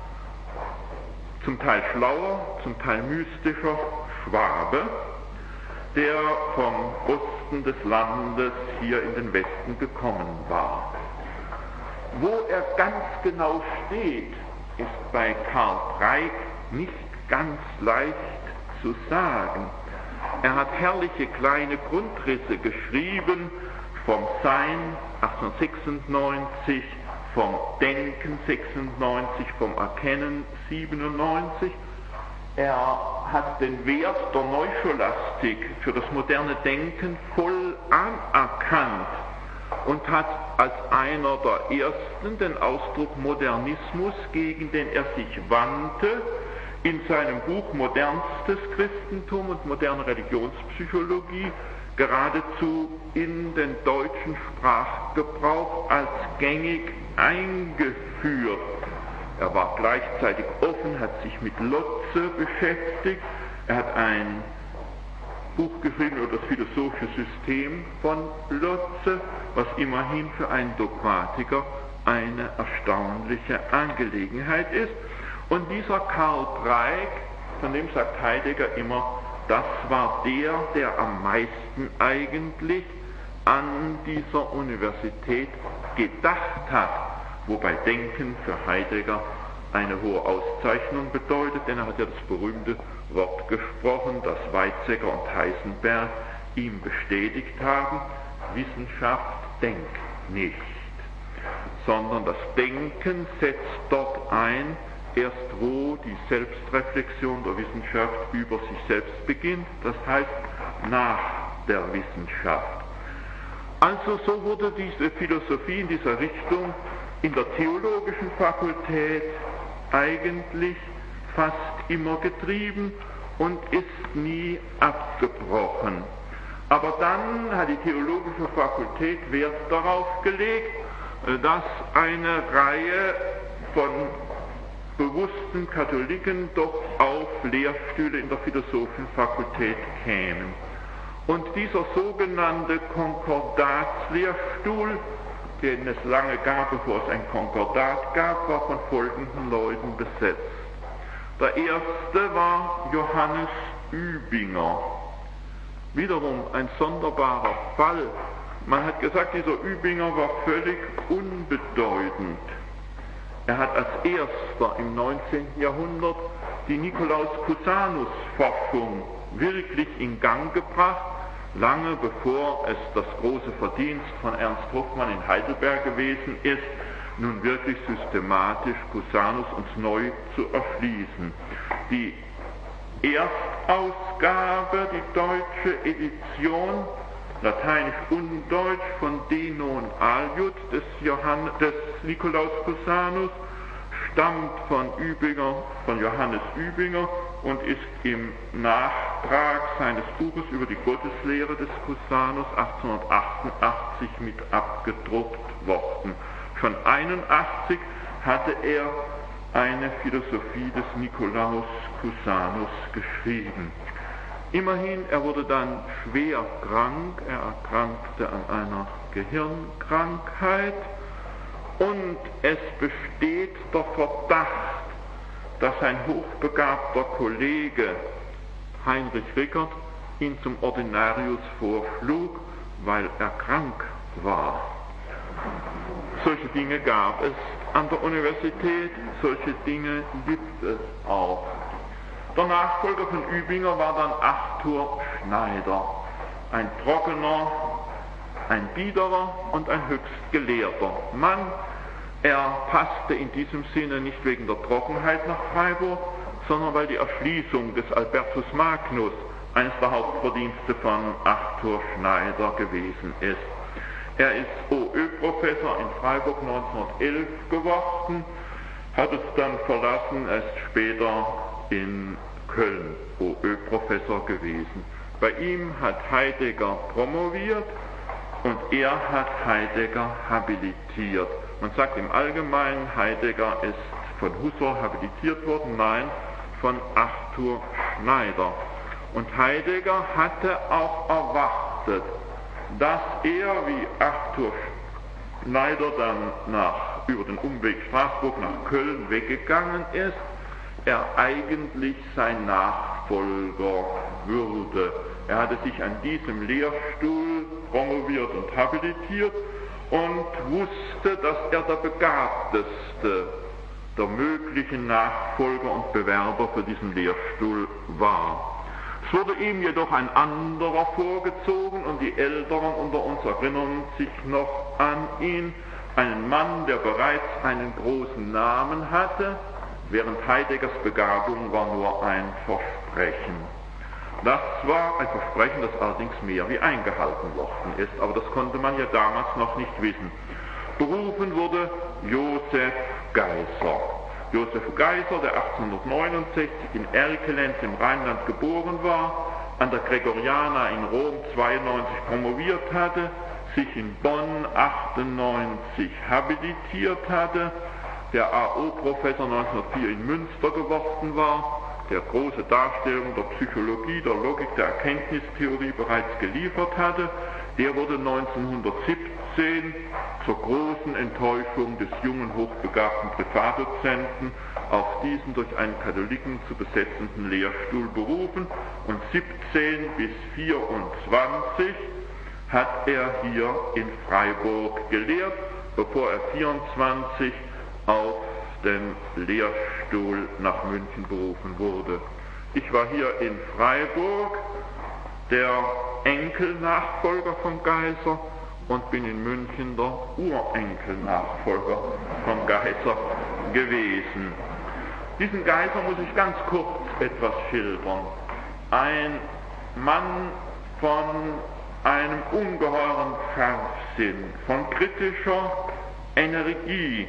zum Teil schlauer, zum Teil mystischer Schwabe, der vom Osten des Landes hier in den Westen gekommen war. Wo er ganz genau steht, ist bei Karl Dreieck nicht ganz leicht zu sagen. Er hat herrliche kleine Grundrisse geschrieben vom Sein 1896, vom Denken 96, vom Erkennen 97. Er hat den Wert der Neuscholastik für das moderne Denken voll anerkannt und hat als einer der ersten den Ausdruck Modernismus, gegen den er sich wandte, in seinem Buch Modernstes Christentum und moderne Religionspsychologie geradezu in den deutschen Sprachgebrauch als gängig eingeführt. Er war gleichzeitig offen, hat sich mit Lotze beschäftigt, er hat ein Buch geschrieben über das philosophische System von Lotze, was immerhin für einen Dogmatiker eine erstaunliche Angelegenheit ist. Und dieser Karl Dreieck, von dem sagt Heidegger immer, das war der am meisten eigentlich an dieser Universität gedacht hat, wobei Denken für Heidegger eine hohe Auszeichnung bedeutet, denn er hat ja das berühmte Wort gesprochen, das Weizsäcker und Heisenberg ihm bestätigt haben: Wissenschaft denkt nicht, sondern das Denken setzt dort ein, erst wo die Selbstreflexion der Wissenschaft über sich selbst beginnt, das heißt nach der Wissenschaft. Also so wurde diese Philosophie in dieser Richtung in der theologischen Fakultät eigentlich fast immer getrieben und ist nie abgebrochen. Aber dann hat die theologische Fakultät Wert darauf gelegt, dass eine Reihe von bewussten Katholiken doch auf Lehrstühle in der Philosophenfakultät kämen. Und dieser sogenannte Konkordatslehrstuhl den es lange gab, bevor es ein Konkordat gab, war von folgenden Leuten besetzt. Der erste war Johannes Übinger. Wiederum ein sonderbarer Fall. Man hat gesagt, dieser Übinger war völlig unbedeutend. Er hat als erster im 19. Jahrhundert die Nikolaus-Cusanus-Forschung wirklich in Gang gebracht, lange bevor es das große Verdienst von Ernst Hoffmann in Heidelberg gewesen ist, nun wirklich systematisch Cusanus uns neu zu erschließen. Die Erstausgabe, die deutsche Edition, lateinisch und deutsch, von Denon Aliud des Nikolaus Cusanus, stammt von Johannes Übinger und ist im Nachtrag seines Buches über die Gotteslehre des Cusanus 1888 mit abgedruckt worden. Schon 1881 hatte er eine Philosophie des Nikolaus Cusanus geschrieben. Immerhin, er wurde dann schwer krank, er erkrankte an einer Gehirnkrankheit und es besteht der Verdacht, dass ein hochbegabter Kollege, Heinrich Rickert, ihn zum Ordinarius vorschlug, weil er krank war. Solche Dinge gab es an der Universität, solche Dinge gibt es auch. Der Nachfolger von Übinger war dann Arthur Schneider, ein trockener, ein biederer und ein höchst gelehrter Mann. Er passte in diesem Sinne nicht wegen der Trockenheit nach Freiburg, sondern weil die Erschließung des Albertus Magnus eines der Hauptverdienste von Arthur Schneider gewesen ist. Er ist OÖ-Professor in Freiburg 1911 geworden, hat es dann verlassen, er ist später in Köln OÖ-Professor gewesen. Bei ihm hat Heidegger promoviert und er hat Heidegger habilitiert. Man sagt im Allgemeinen, Heidegger ist von Husserl habilitiert worden, nein, von Arthur Schneider. Und Heidegger hatte auch erwartet, dass er, wie Arthur Schneider dann über den Umweg Straßburg nach Köln weggegangen ist, er eigentlich sein Nachfolger würde. Er hatte sich an diesem Lehrstuhl promoviert und habilitiert und wusste, dass er der begabteste der möglichen Nachfolger und Bewerber für diesen Lehrstuhl war. Es wurde ihm jedoch ein anderer vorgezogen und die Älteren unter uns erinnern sich noch an ihn, einen Mann, der bereits einen großen Namen hatte, während Heideggers Begabung war nur ein Versprechen. Das war ein Versprechen, das allerdings mehr wie eingehalten worden ist, aber das konnte man ja damals noch nicht wissen. Berufen wurde Josef Geiser. Josef Geiser, der 1869 in Erkelenz im Rheinland geboren war, an der Gregoriana in Rom 92 promoviert hatte, sich in Bonn 98 habilitiert hatte, der AO-Professor 1904 in Münster geworden war, der große Darstellungen der Psychologie, der Logik, der Erkenntnistheorie bereits geliefert hatte, der wurde 1917 zur großen Enttäuschung des jungen, hochbegabten Privatdozenten auf diesen durch einen Katholiken zu besetzenden Lehrstuhl berufen und 17 bis 24 hat er hier in Freiburg gelehrt, bevor er 24 auf den Lehrstuhl nach München berufen wurde. Ich war hier in Freiburg, der Enkelnachfolger von Geiser, und bin in München der Urenkelnachfolger von Geiser gewesen. Diesen Geiser muss ich ganz kurz etwas schildern. Ein Mann von einem ungeheuren Scharfsinn, von kritischer Energie,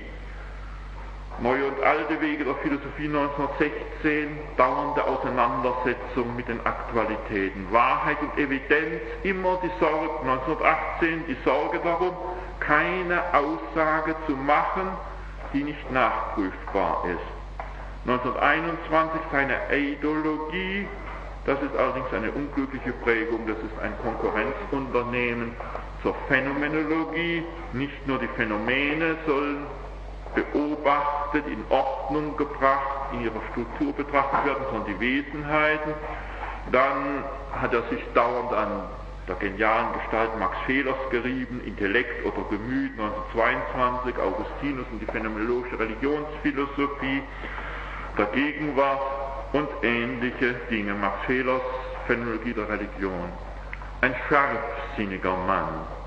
neue und alte Wege der Philosophie 1916, dauernde Auseinandersetzung mit den Aktualitäten, Wahrheit und Evidenz, immer die Sorge, 1918 die Sorge darum, keine Aussage zu machen, die nicht nachprüfbar ist. 1921 seine Ideologie, das ist allerdings eine unglückliche Prägung, das ist ein Konkurrenzunternehmen zur Phänomenologie. Nicht nur die Phänomene sollen beobachtet, in Ordnung gebracht, in ihrer Struktur betrachtet werden, sondern die Wesenheiten. Dann hat er sich dauernd an der genialen Gestalt Max Scheler's gerieben, Intellekt oder Gemüt, 1922, Augustinus und die phänomenologische Religionsphilosophie der Gegenwart und ähnliche Dinge. Max Scheler's Phänomenologie der Religion. Ein scharfsinniger Mann,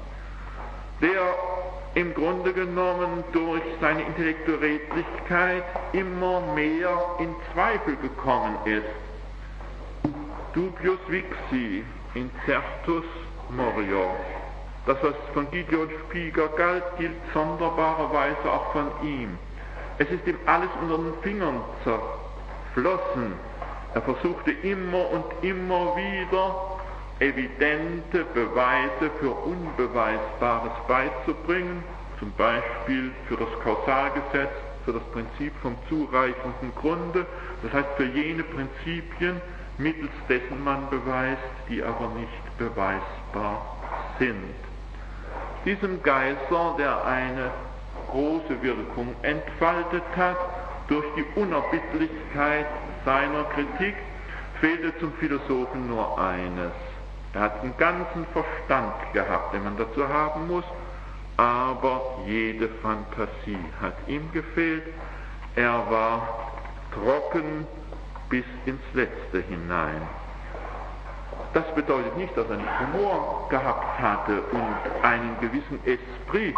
der im Grunde genommen durch seine intellektuelle Redlichkeit immer mehr in Zweifel gekommen ist. Dubius vixi, incertus morior. Das, was von Gideon Spieger galt, gilt sonderbarerweise auch von ihm. Es ist ihm alles unter den Fingern zerflossen. Er versuchte immer und immer wieder evidente Beweise für Unbeweisbares beizubringen, zum Beispiel für das Kausalgesetz, für das Prinzip vom zureichenden Grunde, das heißt für jene Prinzipien, mittels dessen man beweist, die aber nicht beweisbar sind. Diesem Geißler, der eine große Wirkung entfaltet hat, durch die Unerbittlichkeit seiner Kritik, fehlte zum Philosophen nur eines. Er hat den ganzen Verstand gehabt, den man dazu haben muss, aber jede Fantasie hat ihm gefehlt. Er war trocken bis ins Letzte hinein. Das bedeutet nicht, dass er nicht Humor gehabt hatte und einen gewissen Esprit,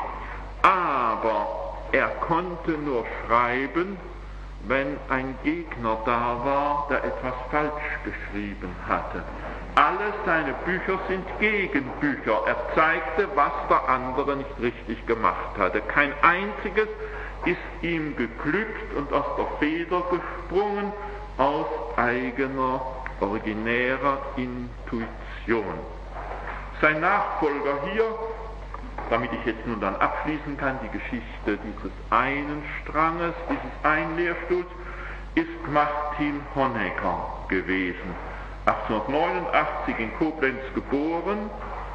aber er konnte nur schreiben, wenn ein Gegner da war, der etwas falsch geschrieben hatte. Alle seine Bücher sind Gegenbücher. Er zeigte, was der andere nicht richtig gemacht hatte. Kein einziges ist ihm geglückt und aus der Feder gesprungen, aus eigener, originärer Intuition. Sein Nachfolger hier, damit ich jetzt nun dann abschließen kann, die Geschichte dieses einen Stranges, dieses einen Lehrstuhls, ist Martin Honecker gewesen. 1889 in Koblenz geboren,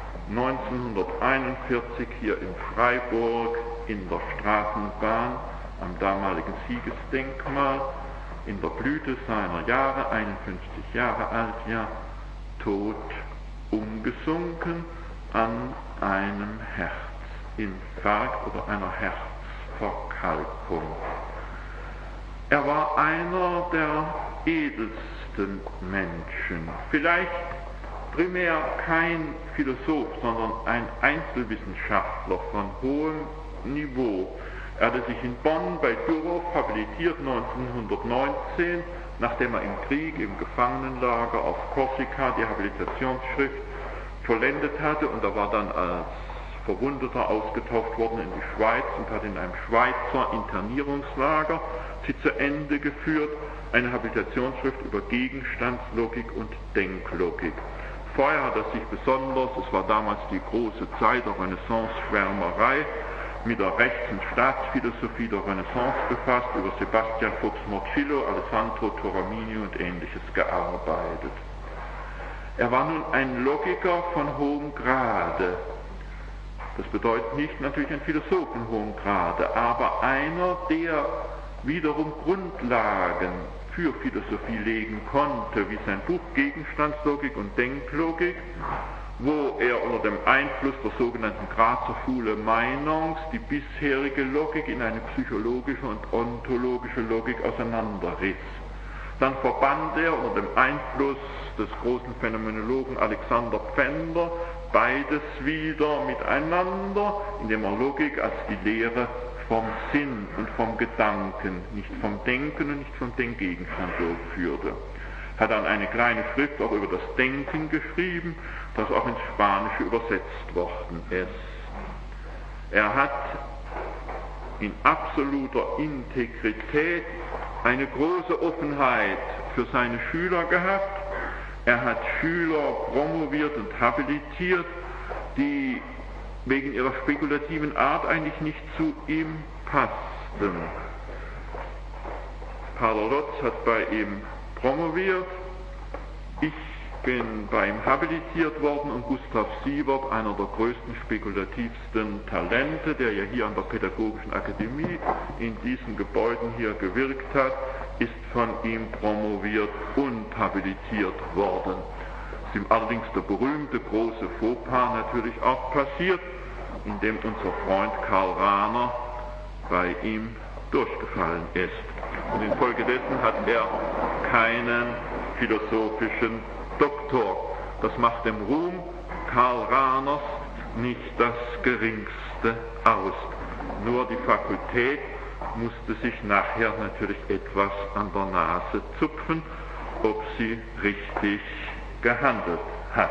1941 hier in Freiburg in der Straßenbahn am damaligen Siegesdenkmal in der Blüte seiner Jahre, 51 Jahre alt, ja, tot umgesunken an einem Herzinfarkt oder einer Herzverkalkung. Er war einer der edelsten Menschen, vielleicht primär kein Philosoph, sondern ein Einzelwissenschaftler von hohem Niveau. Er hatte sich in Bonn bei Durow habilitiert 1919, nachdem er im Krieg, im Gefangenenlager auf Korsika die Habilitationsschrift vollendet hatte, und er war dann als Verwundeter ausgetauft worden in die Schweiz und hat in einem Schweizer Internierungslager sie zu Ende geführt, eine Habilitationsschrift über Gegenstandslogik und Denklogik. Vorher hat er sich besonders, es war damals die große Zeit der Renaissance-Schwärmerei, mit der Rechts- und Staatsphilosophie der Renaissance befasst, über Sebastian Fuchs-Morcillo, Alessandro Toramini und Ähnliches gearbeitet. Er war nun ein Logiker von hohem Grade. Das bedeutet nicht natürlich ein Philosoph von hohem Grade, aber einer, der wiederum Grundlagen für Philosophie legen konnte, wie sein Buch Gegenstandslogik und Denklogik, wo er unter dem Einfluss der sogenannten Grazer Schule Meinongs die bisherige Logik in eine psychologische und ontologische Logik auseinanderriss. Dann verband er unter dem Einfluss des großen Phänomenologen Alexander Pfänder beides wieder miteinander, indem er Logik als die Lehre vom Sinn und vom Gedanken, nicht vom Denken und nicht vom Denkgegenstand führte. Hat dann eine kleine Schrift auch über das Denken geschrieben, das auch ins Spanische übersetzt worden ist. Er hat in absoluter Integrität eine große Offenheit für seine Schüler gehabt. Er hat Schüler promoviert und habilitiert, die wegen ihrer spekulativen Art eigentlich nicht zu ihm passten. Pater Lotz hat bei ihm promoviert. Ich bin bei ihm habilitiert worden und Gustav Sievert, einer der größten, spekulativsten Talente, der ja hier an der Pädagogischen Akademie in diesen Gebäuden hier gewirkt hat, ist von ihm promoviert und habilitiert worden. Es ist ihm allerdings der berühmte große Fauxpas natürlich auch passiert, indem unser Freund Karl Rahner bei ihm durchgefallen ist. Und infolgedessen hat er keinen philosophischen Doktor. Das macht dem Ruhm Karl Rahners nicht das geringste aus. Nur die Fakultät musste sich nachher natürlich etwas an der Nase zupfen, ob sie richtig gehandelt hat.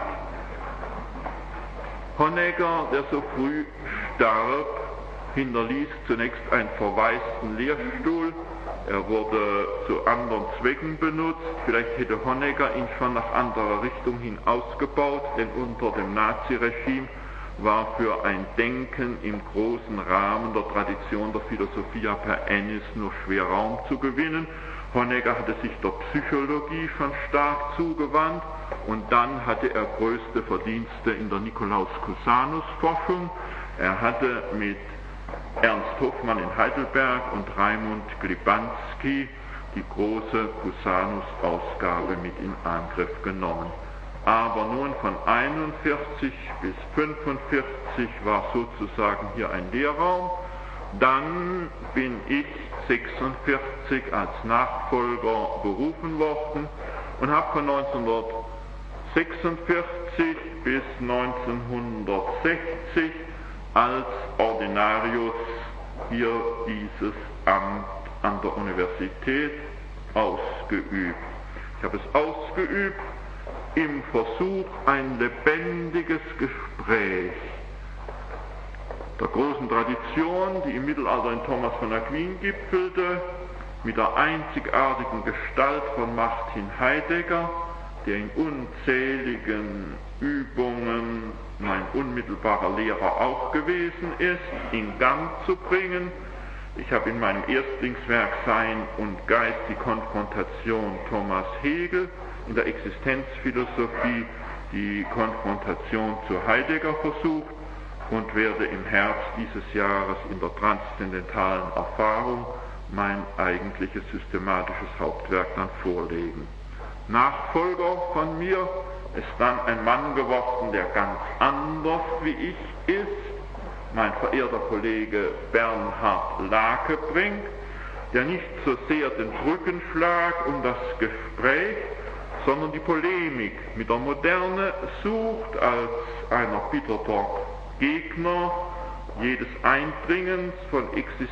Honegger, der so früh starb, hinterließ zunächst einen verwaisten Lehrstuhl. Er wurde zu anderen Zwecken benutzt. Vielleicht hätte Honegger ihn schon nach anderer Richtung hin ausgebaut, denn unter dem Naziregime war für ein Denken im großen Rahmen der Tradition der Philosophia per Ennis nur schwer Raum zu gewinnen. Honegger hatte sich der Psychologie schon stark zugewandt und dann hatte er größte Verdienste in der Nikolaus-Cusanus-Forschung. Er hatte mit Ernst Hofmann in Heidelberg und Raimund Glibanski die große Cusanus-Ausgabe mit in Angriff genommen. Aber nun von 41 bis 45 war sozusagen hier ein Leerraum. Dann bin ich 46 als Nachfolger berufen worden und habe von 1946 bis 1960 als Ordinarius hier dieses Amt an der Universität ausgeübt. Ich habe es ausgeübt im Versuch, ein lebendiges Gespräch der großen Tradition, die im Mittelalter in Thomas von Aquin gipfelte, mit der einzigartigen Gestalt von Martin Heidegger, der in unzähligen Übungen mein unmittelbarer Lehrer auch gewesen ist, in Gang zu bringen. Ich habe in meinem Erstlingswerk Sein und Geist die Konfrontation Thomas Hegel, in der Existenzphilosophie die Konfrontation zu Heidegger versucht und werde im Herbst dieses Jahres in der transzendentalen Erfahrung mein eigentliches systematisches Hauptwerk dann vorlegen. Nachfolger von mir ist dann ein Mann geworden, der ganz anders wie ich ist, mein verehrter Kollege Bernhard Lakebrink, der nicht so sehr den Brückenschlag um das Gespräch, sondern die Polemik mit der Moderne sucht als ein erbitterter Gegner jedes Eindringens von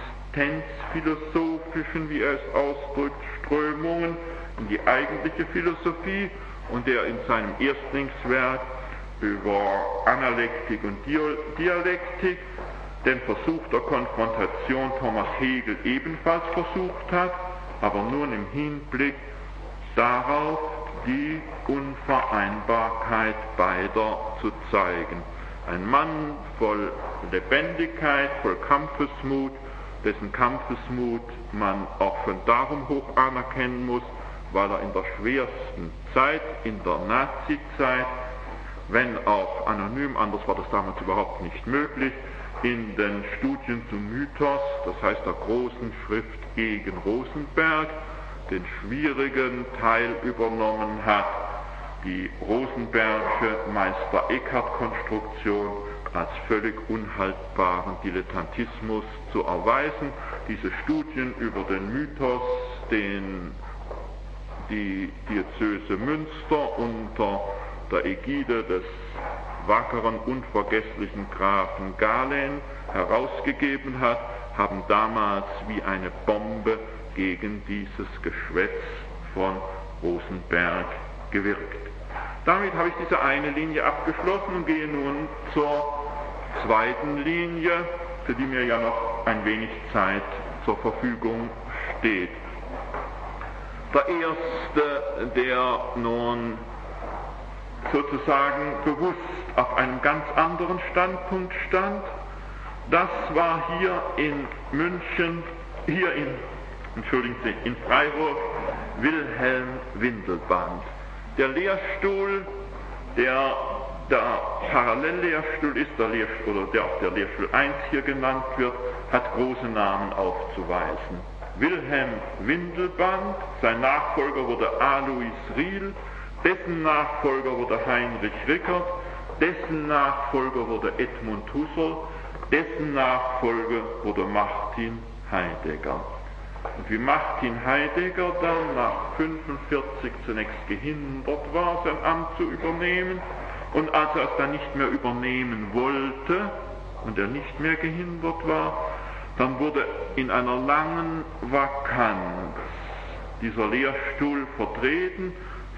existenzphilosophischen, wie er es ausdrückt, Strömungen in die eigentliche Philosophie und der in seinem Erstlingswerk über Analektik und Dialektik den Versuch der Konfrontation Thomas Hegel ebenfalls versucht hat, aber nun im Hinblick darauf, die Unvereinbarkeit beider zu zeigen. Ein Mann voll Lebendigkeit, voll Kampfesmut, dessen Kampfesmut man auch schon darum hoch anerkennen muss, weil er in der schwersten Zeit, in der Nazizeit, wenn auch anonym, anders war das damals überhaupt nicht möglich, in den Studien zum Mythos, das heißt der großen Schrift gegen Rosenberg, den schwierigen Teil übernommen hat, die Rosenbergsche Meister-Eckhart-Konstruktion als völlig unhaltbaren Dilettantismus zu erweisen. Diese Studien über den Mythos, den die Diözese Münster unter der Ägide des wackeren, unvergesslichen Grafen Galen herausgegeben hat, haben damals wie eine Bombe gegen dieses Geschwätz von Rosenberg gewirkt. Damit habe ich diese eine Linie abgeschlossen und gehe nun zur zweiten Linie, für die mir ja noch ein wenig Zeit zur Verfügung steht. Der erste, der nun sozusagen bewusst auf einem ganz anderen Standpunkt stand, das war hier in München, in Freiburg, Wilhelm Windelband. Der Lehrstuhl, der Parallellehrstuhl ist, der auch der Lehrstuhl 1 hier genannt wird, hat große Namen aufzuweisen. Wilhelm Windelband, sein Nachfolger wurde Alois Riel, dessen Nachfolger wurde Heinrich Rickert, dessen Nachfolger wurde Edmund Husserl, dessen Nachfolger wurde Martin Heidegger. Und wie Martin Heidegger dann nach 1945 zunächst gehindert war, sein Amt zu übernehmen, und als er es dann nicht mehr übernehmen wollte und er nicht mehr gehindert war, dann wurde in einer langen Vakanz dieser Lehrstuhl vertreten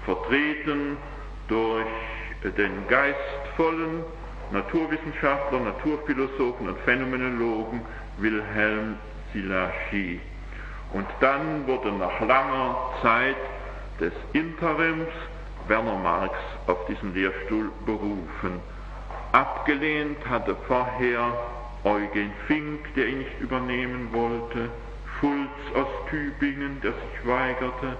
durch den geistvollen Naturwissenschaftler, Naturphilosophen und Phänomenologen Wilhelm Szilágyi. Und dann wurde nach langer Zeit des Interims Werner Marx auf diesen Lehrstuhl berufen. Abgelehnt hatte vorher Eugen Fink, der ihn nicht übernehmen wollte, Schulz aus Tübingen, der sich weigerte,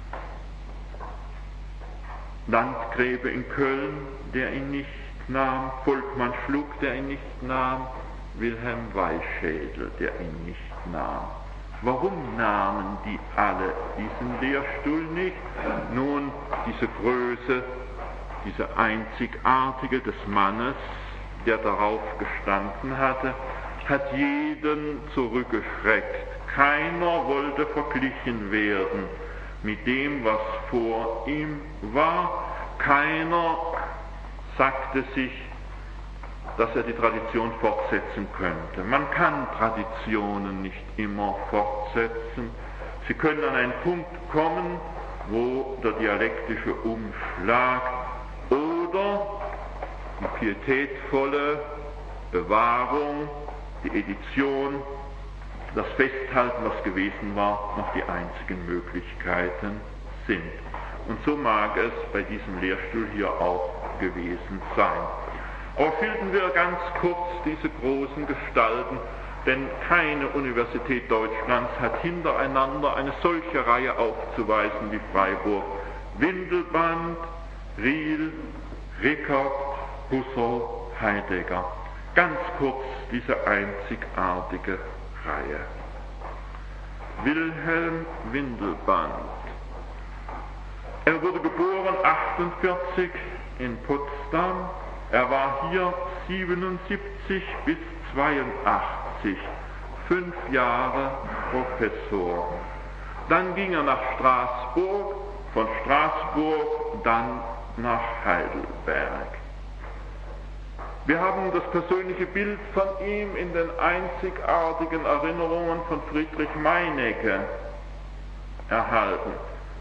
Landgräbe in Köln, der ihn nicht nahm, Volkmann Schluck, der ihn nicht nahm, Wilhelm Weichschädel, der ihn nicht nahm. Warum nahmen die alle diesen Lehrstuhl nicht? Nun, diese Größe, diese Einzigartige des Mannes, der darauf gestanden hatte, hat jeden zurückgeschreckt. Keiner wollte verglichen werden mit dem, was vor ihm war. Keiner sagte sich, dass er die Tradition fortsetzen könnte. Man kann Traditionen nicht immer fortsetzen. Sie können an einen Punkt kommen, wo der dialektische Umschlag oder die pietätvolle Bewahrung, die Edition, das Festhalten, was gewesen war, noch die einzigen Möglichkeiten sind. Und so mag es bei diesem Lehrstuhl hier auch gewesen sein. Aber finden wir ganz kurz diese großen Gestalten, denn keine Universität Deutschlands hat hintereinander eine solche Reihe aufzuweisen wie Freiburg. Windelband, Riel, Rickert, Husserl, Heidegger. Ganz kurz diese einzigartige Reihe. Wilhelm Windelband. Er wurde geboren 1948 in Potsdam. Er war hier 1977 bis 1982, 5 Jahre Professor. Dann ging er nach Straßburg, von Straßburg dann nach Heidelberg. Wir haben das persönliche Bild von ihm in den einzigartigen Erinnerungen von Friedrich Meinecke erhalten.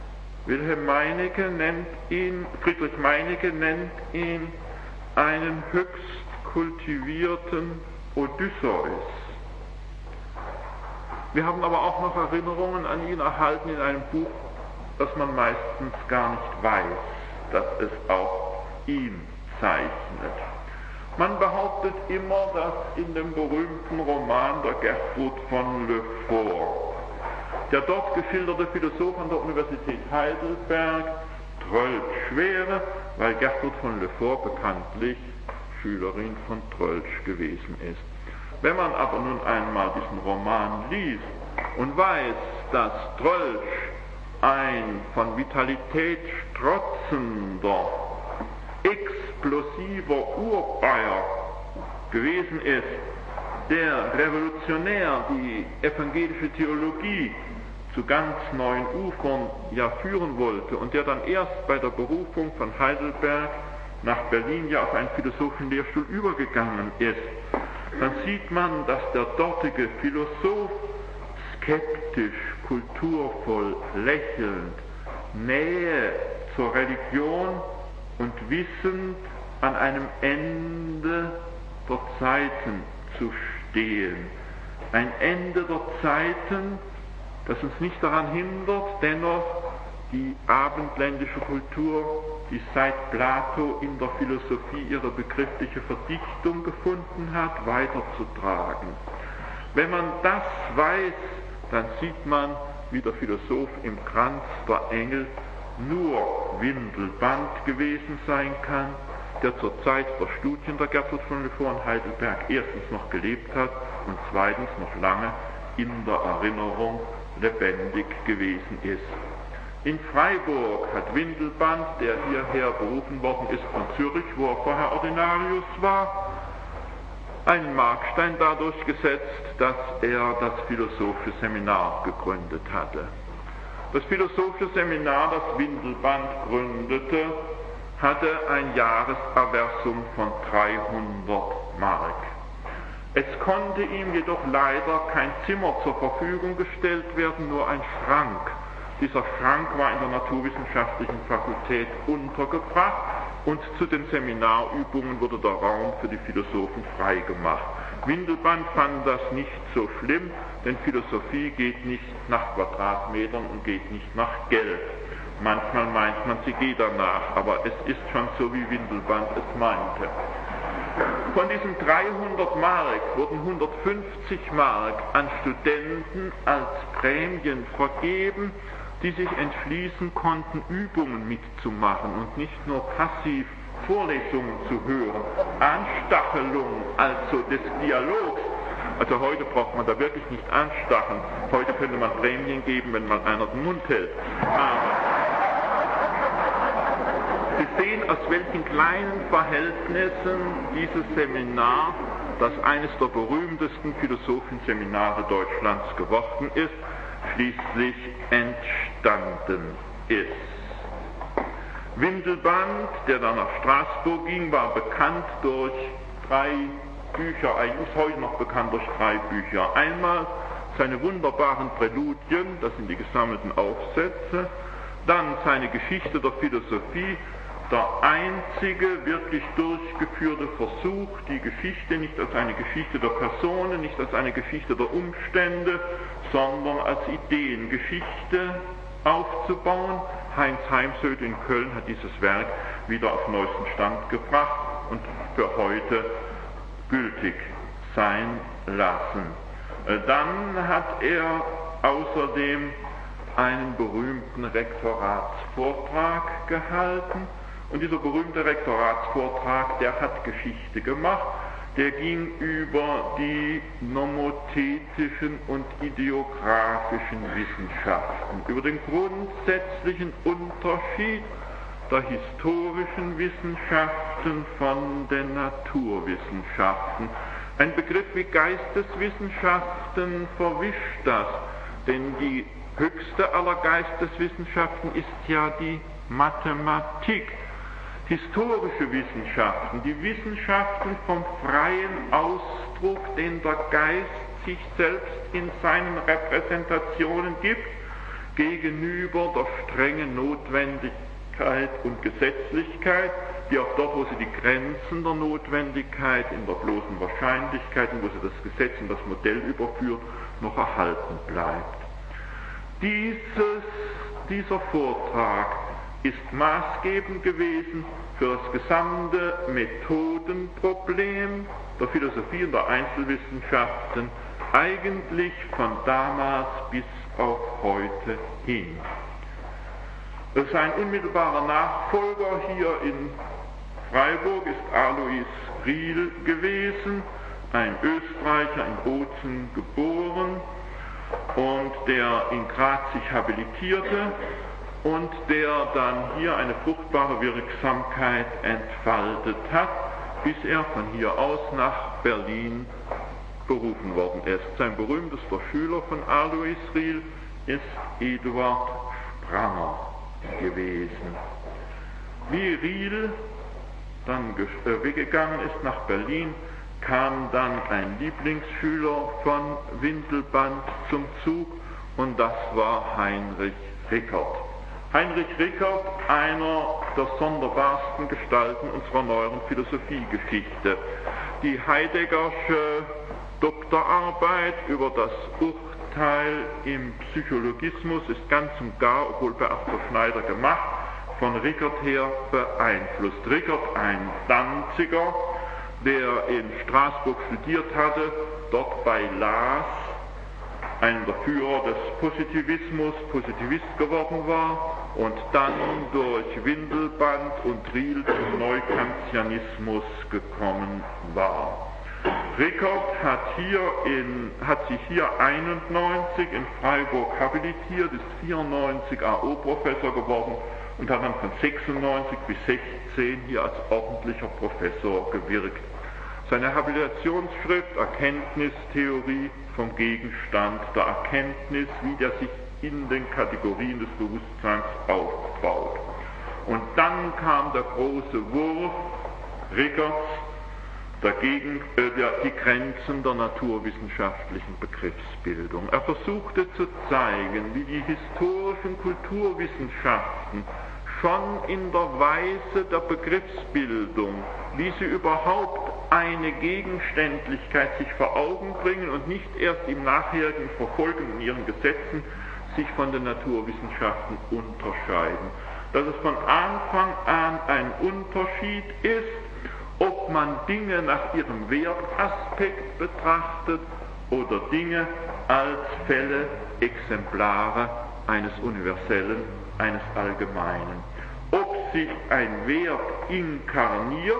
Friedrich Meinecke nennt ihn einen höchst kultivierten Odysseus. Wir haben aber auch noch Erinnerungen an ihn erhalten in einem Buch, das man meistens gar nicht weiß, dass es auch ihn zeichnet. Man behauptet immer, dass in dem berühmten Roman der Gertrud von Le Fort der dort geschilderte Philosoph an der Universität Heidelberg Tröltsch wäre, weil Gertrud von Le Fort bekanntlich Schülerin von Tröltsch gewesen ist. Wenn man aber nun einmal diesen Roman liest und weiß, dass Tröltsch ein von Vitalität strotzender, explosiver Urbayer gewesen ist, der revolutionär die evangelische Theologie zu ganz neuen Ufern führen wollte und der dann erst bei der Berufung von Heidelberg nach Berlin auf einen philosophischen Lehrstuhl übergegangen ist, dann sieht man, dass der dortige Philosoph skeptisch, kulturvoll, lächelnd, Nähe zur Religion und wissend an einem Ende der Zeiten zu stehen. Ein Ende der Zeiten, das uns nicht daran hindert, dennoch die abendländische Kultur, die seit Plato in der Philosophie ihre begriffliche Verdichtung gefunden hat, weiterzutragen. Wenn man das weiß, dann sieht man, wie der Philosoph im Kranz der Engel nur Windelband gewesen sein kann, der zur Zeit der Studien der Gertrud von Lefort in Heidelberg erstens noch gelebt hat und zweitens noch lange in der Erinnerung lebendig gewesen ist. In Freiburg hat Windelband, der hierher berufen worden ist von Zürich, wo er vorher Ordinarius war, einen Markstein dadurch gesetzt, dass er das Philosophische Seminar gegründet hatte. Das Philosophische Seminar, das Windelband gründete, hatte ein Jahreserversum von 300 Mark. Es konnte ihm jedoch leider kein Zimmer zur Verfügung gestellt werden, nur ein Schrank. Dieser Schrank war in der Naturwissenschaftlichen Fakultät untergebracht und zu den Seminarübungen wurde der Raum für die Philosophen freigemacht. Windelband fand das nicht so schlimm, denn Philosophie geht nicht nach Quadratmetern und geht nicht nach Geld. Manchmal meint man, sie geht danach, aber es ist schon so, wie Windelband es meinte. Von diesen 300 Mark wurden 150 Mark an Studenten als Prämien vergeben, die sich entschließen konnten, Übungen mitzumachen und nicht nur passiv Vorlesungen zu hören. Anstachelung also des Dialogs. Also heute braucht man da wirklich nicht anstacheln. Heute könnte man Prämien geben, wenn man einer den Mund hält. Aber Sie sehen, aus welchen kleinen Verhältnissen dieses Seminar, das eines der berühmtesten Philosophenseminare Deutschlands geworden ist, schließlich entstanden ist. Windelband, der dann nach Straßburg ging, war bekannt durch 3 Bücher, ist heute noch bekannt durch 3 Bücher. Einmal seine wunderbaren Präludien, das sind die gesammelten Aufsätze, dann seine Geschichte der Philosophie, der einzige wirklich durchgeführte Versuch, die Geschichte nicht als eine Geschichte der Personen, nicht als eine Geschichte der Umstände, sondern als Ideengeschichte aufzubauen. Heinz Heimsöth in Köln hat dieses Werk wieder auf neuesten Stand gebracht und für heute gültig sein lassen. Dann hat er außerdem einen berühmten Rektoratsvortrag gehalten. Und dieser berühmte Rektoratsvortrag, der hat Geschichte gemacht, der ging über die nomothetischen und ideographischen Wissenschaften, über den grundsätzlichen Unterschied der historischen Wissenschaften von den Naturwissenschaften. Ein Begriff wie Geisteswissenschaften verwischt das, denn die höchste aller Geisteswissenschaften ist ja die Mathematik. Historische Wissenschaften, die Wissenschaften vom freien Ausdruck, den der Geist sich selbst in seinen Repräsentationen gibt, gegenüber der strengen Notwendigkeit und Gesetzlichkeit, die auch dort, wo sie die Grenzen der Notwendigkeit in der bloßen Wahrscheinlichkeit und wo sie das Gesetz und das Modell überführt, noch erhalten bleibt. Dieser Vortrag ist maßgebend gewesen für das gesamte Methodenproblem der Philosophie und der Einzelwissenschaften, eigentlich von damals bis auf heute hin. Sein unmittelbarer Nachfolger hier in Freiburg ist Alois Riel gewesen, ein Österreicher in Bozen geboren und der in Graz sich habilitierte und der dann hier eine fruchtbare Wirksamkeit entfaltet hat, bis er von hier aus nach Berlin berufen worden ist. Sein berühmtester Schüler von Alois Riel ist Eduard Spranger gewesen. Wie Riel dann weggegangen ist nach Berlin, kam dann ein Lieblingsschüler von Windelband zum Zug und das war Heinrich Rickert. Heinrich Rickert, einer der sonderbarsten Gestalten unserer neueren Philosophiegeschichte. Die Heideggersche Doktorarbeit über das Urteil im Psychologismus ist ganz und gar, obwohl bei Arthur Schneider gemacht, von Rickert her beeinflusst. Rickert, ein Danziger, der in Straßburg studiert hatte, dort bei Laas, einer der Führer des Positivismus, Positivist geworden war und dann durch Windelband und Riel zum Neukantianismus gekommen war. Rickert hat sich hier 91 in Freiburg habilitiert, ist 94 AO-Professor geworden und hat dann von 96 bis 16 hier als ordentlicher Professor gewirkt. Seine Habilitationsschrift Erkenntnistheorie vom Gegenstand der Erkenntnis, wie der sich in den Kategorien des Bewusstseins aufbaut. Und dann kam der große Wurf Rickerts, die Grenzen der naturwissenschaftlichen Begriffsbildung. Er versuchte zu zeigen, wie die historischen Kulturwissenschaften schon in der Weise der Begriffsbildung, wie sie überhaupt eine Gegenständlichkeit sich vor Augen bringen und nicht erst im nachherigen Verfolgen in ihren Gesetzen sich von den Naturwissenschaften unterscheiden. Dass es von Anfang an ein Unterschied ist, ob man Dinge nach ihrem Wertaspekt betrachtet oder Dinge als Fälle, Exemplare eines Universellen, eines Allgemeinen. Ob sich ein Wert inkarniert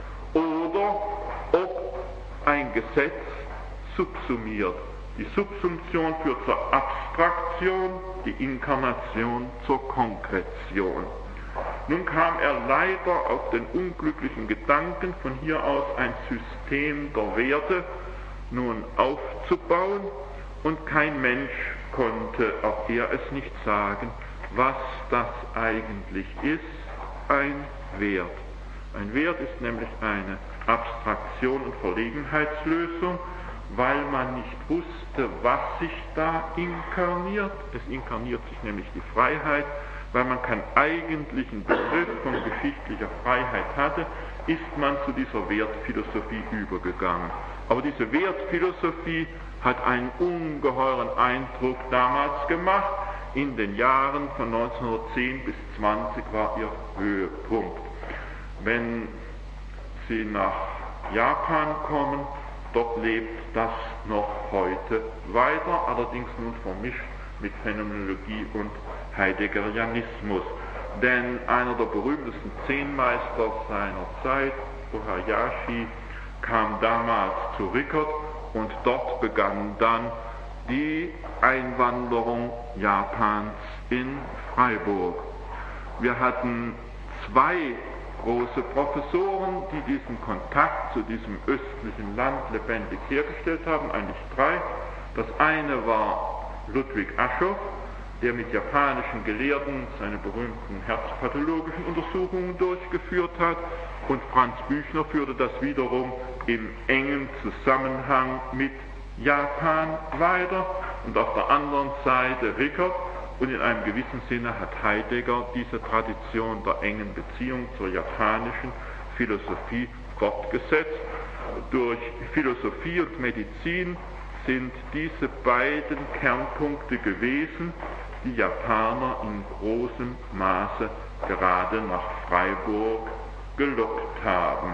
oder ob ein Gesetz subsumiert. Die Subsumption führt zur Abstraktion, die Inkarnation zur Konkretion. Nun kam er leider auf den unglücklichen Gedanken, von hier aus ein System der Werte nun aufzubauen, und kein Mensch konnte, auch er es nicht sagen, was das eigentlich ist, ein Wert. Ein Wert ist nämlich eine Abstraktion und Verlegenheitslösung, weil man nicht wusste, was sich da inkarniert. Es inkarniert sich nämlich die Freiheit. Weil man keinen eigentlichen Begriff von geschichtlicher Freiheit hatte, ist man zu dieser Wertphilosophie übergegangen. Aber diese Wertphilosophie hat einen ungeheuren Eindruck damals gemacht. In den Jahren von 1910 bis 20 war ihr Höhepunkt. Wenn Sie nach Japan kommen, dort lebt das noch heute weiter, allerdings nun vermischt mit Phänomenologie und Heideggerianismus. Denn einer der berühmtesten Zen-Meister seiner Zeit, Ohayashi, kam damals zu Rickert und dort begann dann die Einwanderung Japans in Freiburg. Wir hatten zwei große Professoren, die diesen Kontakt zu diesem östlichen Land lebendig hergestellt haben, eigentlich drei. Das eine war Ludwig Aschoff, der mit japanischen Gelehrten seine berühmten herzpathologischen Untersuchungen durchgeführt hat, und Franz Büchner führte das wiederum im engen Zusammenhang mit Japan weiter, und auf der anderen Seite Rickert, und in einem gewissen Sinne hat Heidegger diese Tradition der engen Beziehung zur japanischen Philosophie fortgesetzt. Durch Philosophie und Medizin sind diese beiden Kernpunkte gewesen, die Japaner in großem Maße gerade nach Freiburg gelockt haben.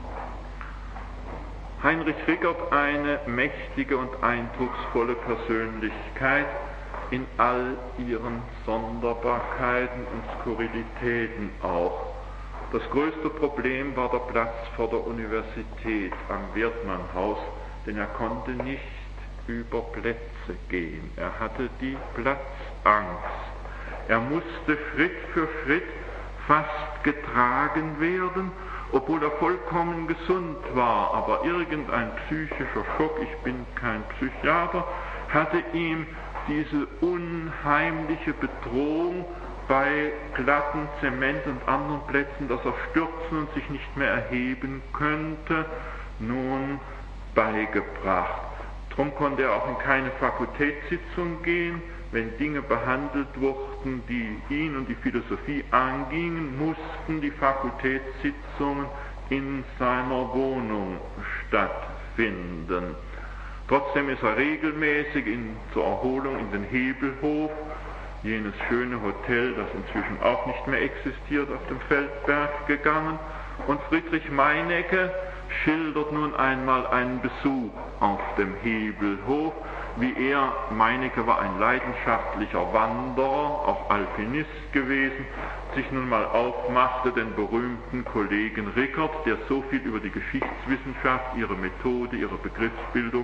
Heinrich Rickert, eine mächtige und eindrucksvolle Persönlichkeit in all ihren Sonderbarkeiten und Skurrilitäten auch. Das größte Problem war der Platz vor der Universität am Wertmannhaus, denn er konnte nicht über Plätze gehen. Er hatte die Platzangst. Er musste Schritt für Schritt fast getragen werden, obwohl er vollkommen gesund war. Aber irgendein psychischer Schock, ich bin kein Psychiater, hatte ihm diese unheimliche Bedrohung bei glatten Zement und anderen Plätzen, dass er stürzen und sich nicht mehr erheben könnte, nun beigebracht. Darum konnte er auch in keine Fakultätssitzung gehen. Wenn Dinge behandelt wurden, die ihn und die Philosophie angingen, mussten die Fakultätssitzungen in seiner Wohnung stattfinden. Trotzdem ist er regelmäßig zur Erholung in den Hebelhof, jenes schöne Hotel, das inzwischen auch nicht mehr existiert, auf dem Feldberg gegangen. Und Friedrich Meinecke schildert nun einmal einen Besuch auf dem Hebelhof, wie er, Meinecke war ein leidenschaftlicher Wanderer, auch Alpinist gewesen, sich nun mal aufmachte, den berühmten Kollegen Rickert, der so viel über die Geschichtswissenschaft, ihre Methode, ihre Begriffsbildung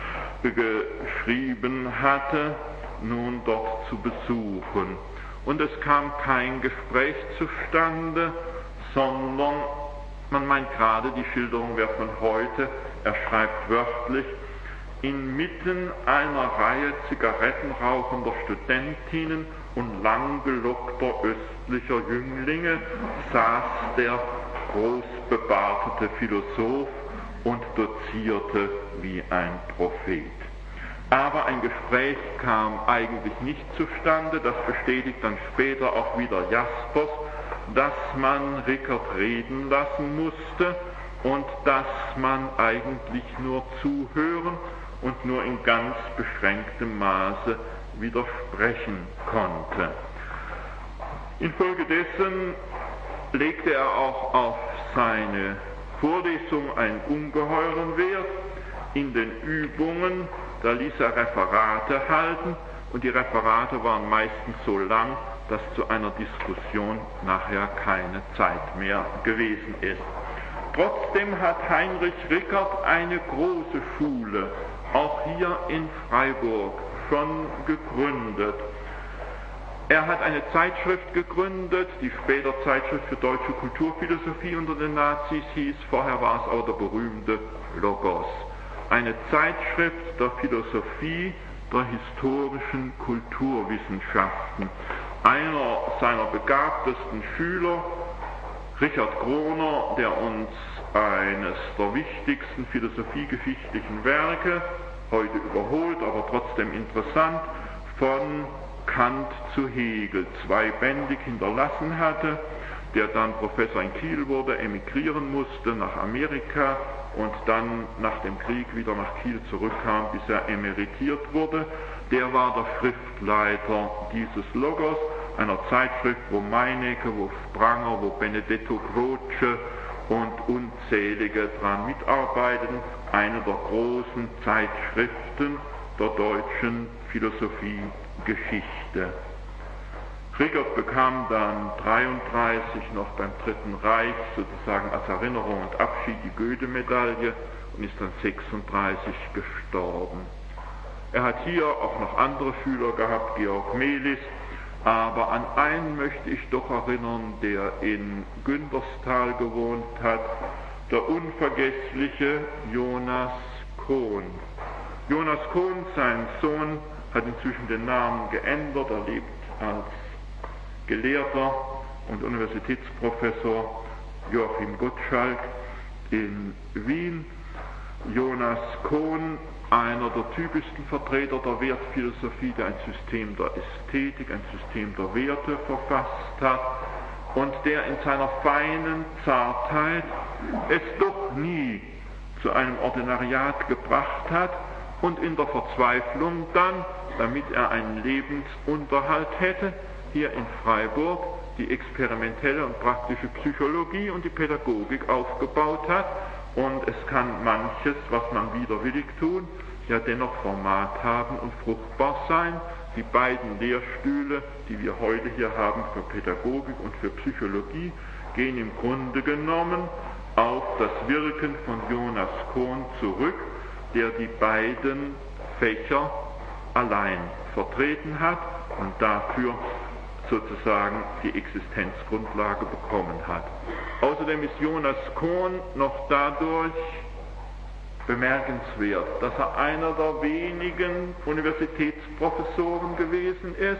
geschrieben hatte, nun dort zu besuchen. Und es kam kein Gespräch zustande, sondern man meint gerade, die Schilderung wäre von heute, er schreibt wörtlich, inmitten einer Reihe zigarettenrauchender Studentinnen und langgelockter östlicher Jünglinge saß der großbebartete Philosoph und dozierte wie ein Prophet. Aber ein Gespräch kam eigentlich nicht zustande, das bestätigt dann später auch wieder Jaspers, dass man Rickert reden lassen musste und dass man eigentlich nur zuhören und nur in ganz beschränktem Maße widersprechen konnte. Infolgedessen legte er auch auf seine Vorlesung einen ungeheuren Wert. In den Übungen, da ließ er Referate halten und die Referate waren meistens so lang, dass zu einer Diskussion nachher keine Zeit mehr gewesen ist. Trotzdem hat Heinrich Rickert eine große Schule, auch hier in Freiburg, schon gegründet. Er hat eine Zeitschrift gegründet, die später Zeitschrift für deutsche Kulturphilosophie unter den Nazis hieß, vorher war es aber der berühmte Logos. Eine Zeitschrift der Philosophie der historischen Kulturwissenschaften. Einer seiner begabtesten Schüler, Richard Groner, der uns eines der wichtigsten philosophiegeschichtlichen Werke, heute überholt, aber trotzdem interessant, von Kant zu Hegel, zweibändig hinterlassen hatte, der dann Professor in Kiel wurde, emigrieren musste nach Amerika und dann nach dem Krieg wieder nach Kiel zurückkam, bis er emeritiert wurde. Der war der Schriftleiter dieses Logos, einer Zeitschrift, wo Meinecke, wo Spranger, wo Benedetto Croce und unzählige daran mitarbeiteten, eine der großen Zeitschriften der deutschen Philosophiegeschichte. Rickert bekam dann 1933 noch beim Dritten Reich sozusagen als Erinnerung und Abschied die Goethe-Medaille und ist dann 1936 gestorben. Er hat hier auch noch andere Schüler gehabt, Georg Melis, aber an einen möchte ich doch erinnern, der in Günterstal gewohnt hat, der unvergessliche Jonas Kohn. Jonas Kohn, sein Sohn, hat inzwischen den Namen geändert, er lebt als Gelehrter und Universitätsprofessor Joachim Gottschalk in Wien. Jonas Kohn, einer der typischsten Vertreter der Wertphilosophie, der ein System der Ästhetik, ein System der Werte verfasst hat und der in seiner feinen Zartheit es doch nie zu einem Ordinariat gebracht hat und in der Verzweiflung dann, damit er einen Lebensunterhalt hätte, hier in Freiburg die experimentelle und praktische Psychologie und die Pädagogik aufgebaut hat. Und es kann manches, was man widerwillig tun, ja dennoch Format haben und fruchtbar sein. Die beiden Lehrstühle, die wir heute hier haben für Pädagogik und für Psychologie, gehen im Grunde genommen auf das Wirken von Jonas Kohn zurück, der die beiden Fächer allein vertreten hat und dafür sozusagen die Existenzgrundlage bekommen hat. Außerdem ist Jonas Kohn noch dadurch bemerkenswert, dass er einer der wenigen Universitätsprofessoren gewesen ist,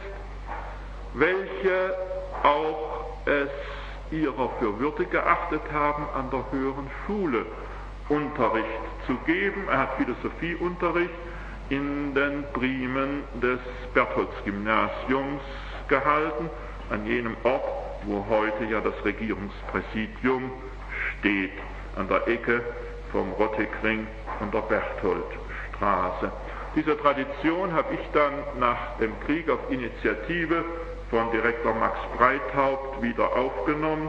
welche auch es ihrer für würdig geachtet haben, an der höheren Schule Unterricht zu geben. Er hat Philosophieunterricht in den Primen des Bertholdsgymnasiums gehalten, an jenem Ort, wo heute ja das Regierungspräsidium steht, an der Ecke vom Rottekring und der Bertholdstraße. Diese Tradition habe ich dann nach dem Krieg auf Initiative von Direktor Max Breithaupt wieder aufgenommen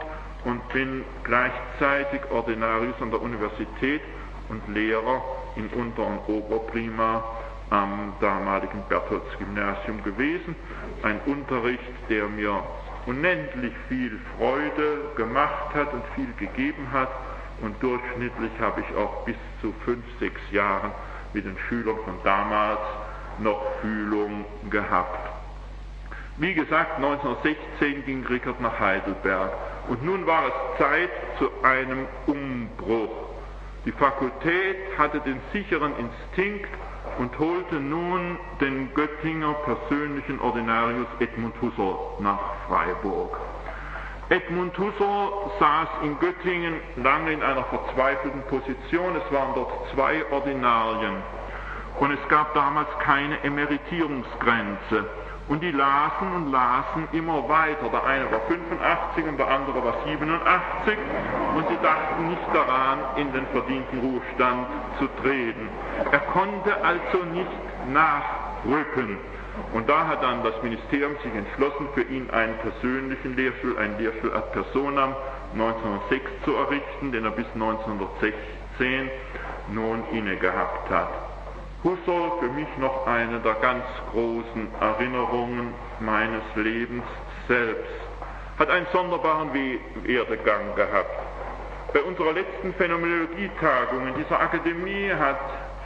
und bin gleichzeitig Ordinarius an der Universität und Lehrer in Unter- und Oberprima am damaligen Bertholds-Gymnasium gewesen. Ein Unterricht, der mir unendlich viel Freude gemacht hat und viel gegeben hat, und durchschnittlich habe ich auch bis zu 5, 6 Jahren mit den Schülern von damals noch Fühlung gehabt. Wie gesagt, 1916 ging Rickert nach Heidelberg und nun war es Zeit zu einem Umbruch. Die Fakultät hatte den sicheren Instinkt und holte nun den Göttinger persönlichen Ordinarius Edmund Husserl nach Freiburg. Edmund Husserl saß in Göttingen lange in einer verzweifelten Position. Es waren dort 2 Ordinarien und es gab damals keine Emeritierungsgrenze. Und die lasen und lasen immer weiter. Der eine war 85 und der andere war 87 und sie dachten nicht daran, in den verdienten Ruhestand zu treten. Er konnte also nicht nachrücken. Und da hat dann das Ministerium sich entschlossen, für ihn einen persönlichen Lehrstuhl, einen Lehrstuhl ad personam 1906 zu errichten, den er bis 1916 nun inne gehabt hat. Husserl, für mich noch eine der ganz großen Erinnerungen meines Lebens selbst, hat einen sonderbaren Werdegang gehabt. Bei unserer letzten Phänomenologietagung in dieser Akademie hat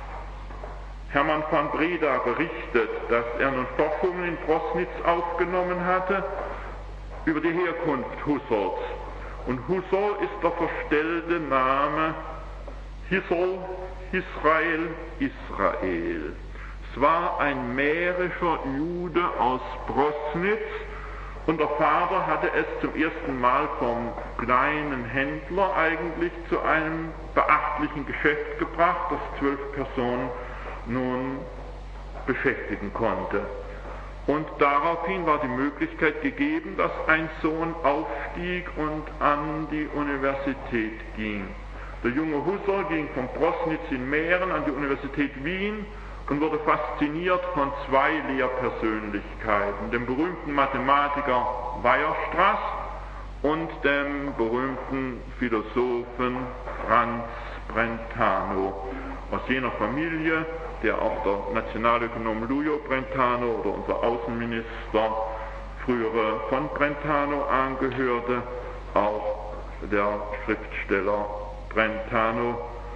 Hermann van Breda berichtet, dass er nun Forschungen in Prosnitz aufgenommen hatte über die Herkunft Husserls. Und Husserl ist der verstellte Name Hissel, Israel, Israel. Es war ein mährischer Jude aus Prosnitz und der Vater hatte es zum ersten Mal vom kleinen Händler eigentlich zu einem beachtlichen Geschäft gebracht, das 12 Personen nun beschäftigen konnte. Und daraufhin war die Möglichkeit gegeben, dass ein Sohn aufstieg und an die Universität ging. Der junge Husserl ging von Prosnitz in Mähren an die Universität Wien und wurde fasziniert von 2 Lehrpersönlichkeiten, dem berühmten Mathematiker Weierstrass und dem berühmten Philosophen Franz Brentano. Aus jener Familie, der auch der Nationalökonom Lujo Brentano oder unser Außenminister frühere von Brentano angehörte, auch der Schriftsteller Brentano,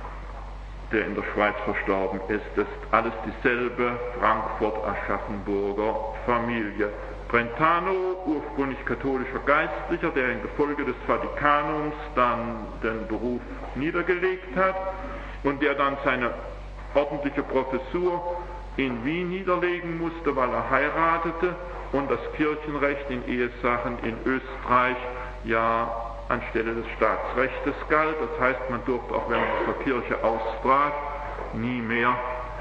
der in der Schweiz verstorben ist. Das ist alles dieselbe Frankfurt-Aschaffenburger Familie. Brentano, ursprünglich katholischer Geistlicher, der im Gefolge des Vatikanums dann den Beruf niedergelegt hat und der dann seine ordentliche Professur in Wien niederlegen musste, weil er heiratete und das Kirchenrecht in Ehesachen in Österreich ja anstelle des Staatsrechtes galt. Das heißt, man durfte auch, wenn man sich zur Kirche austrat, nie mehr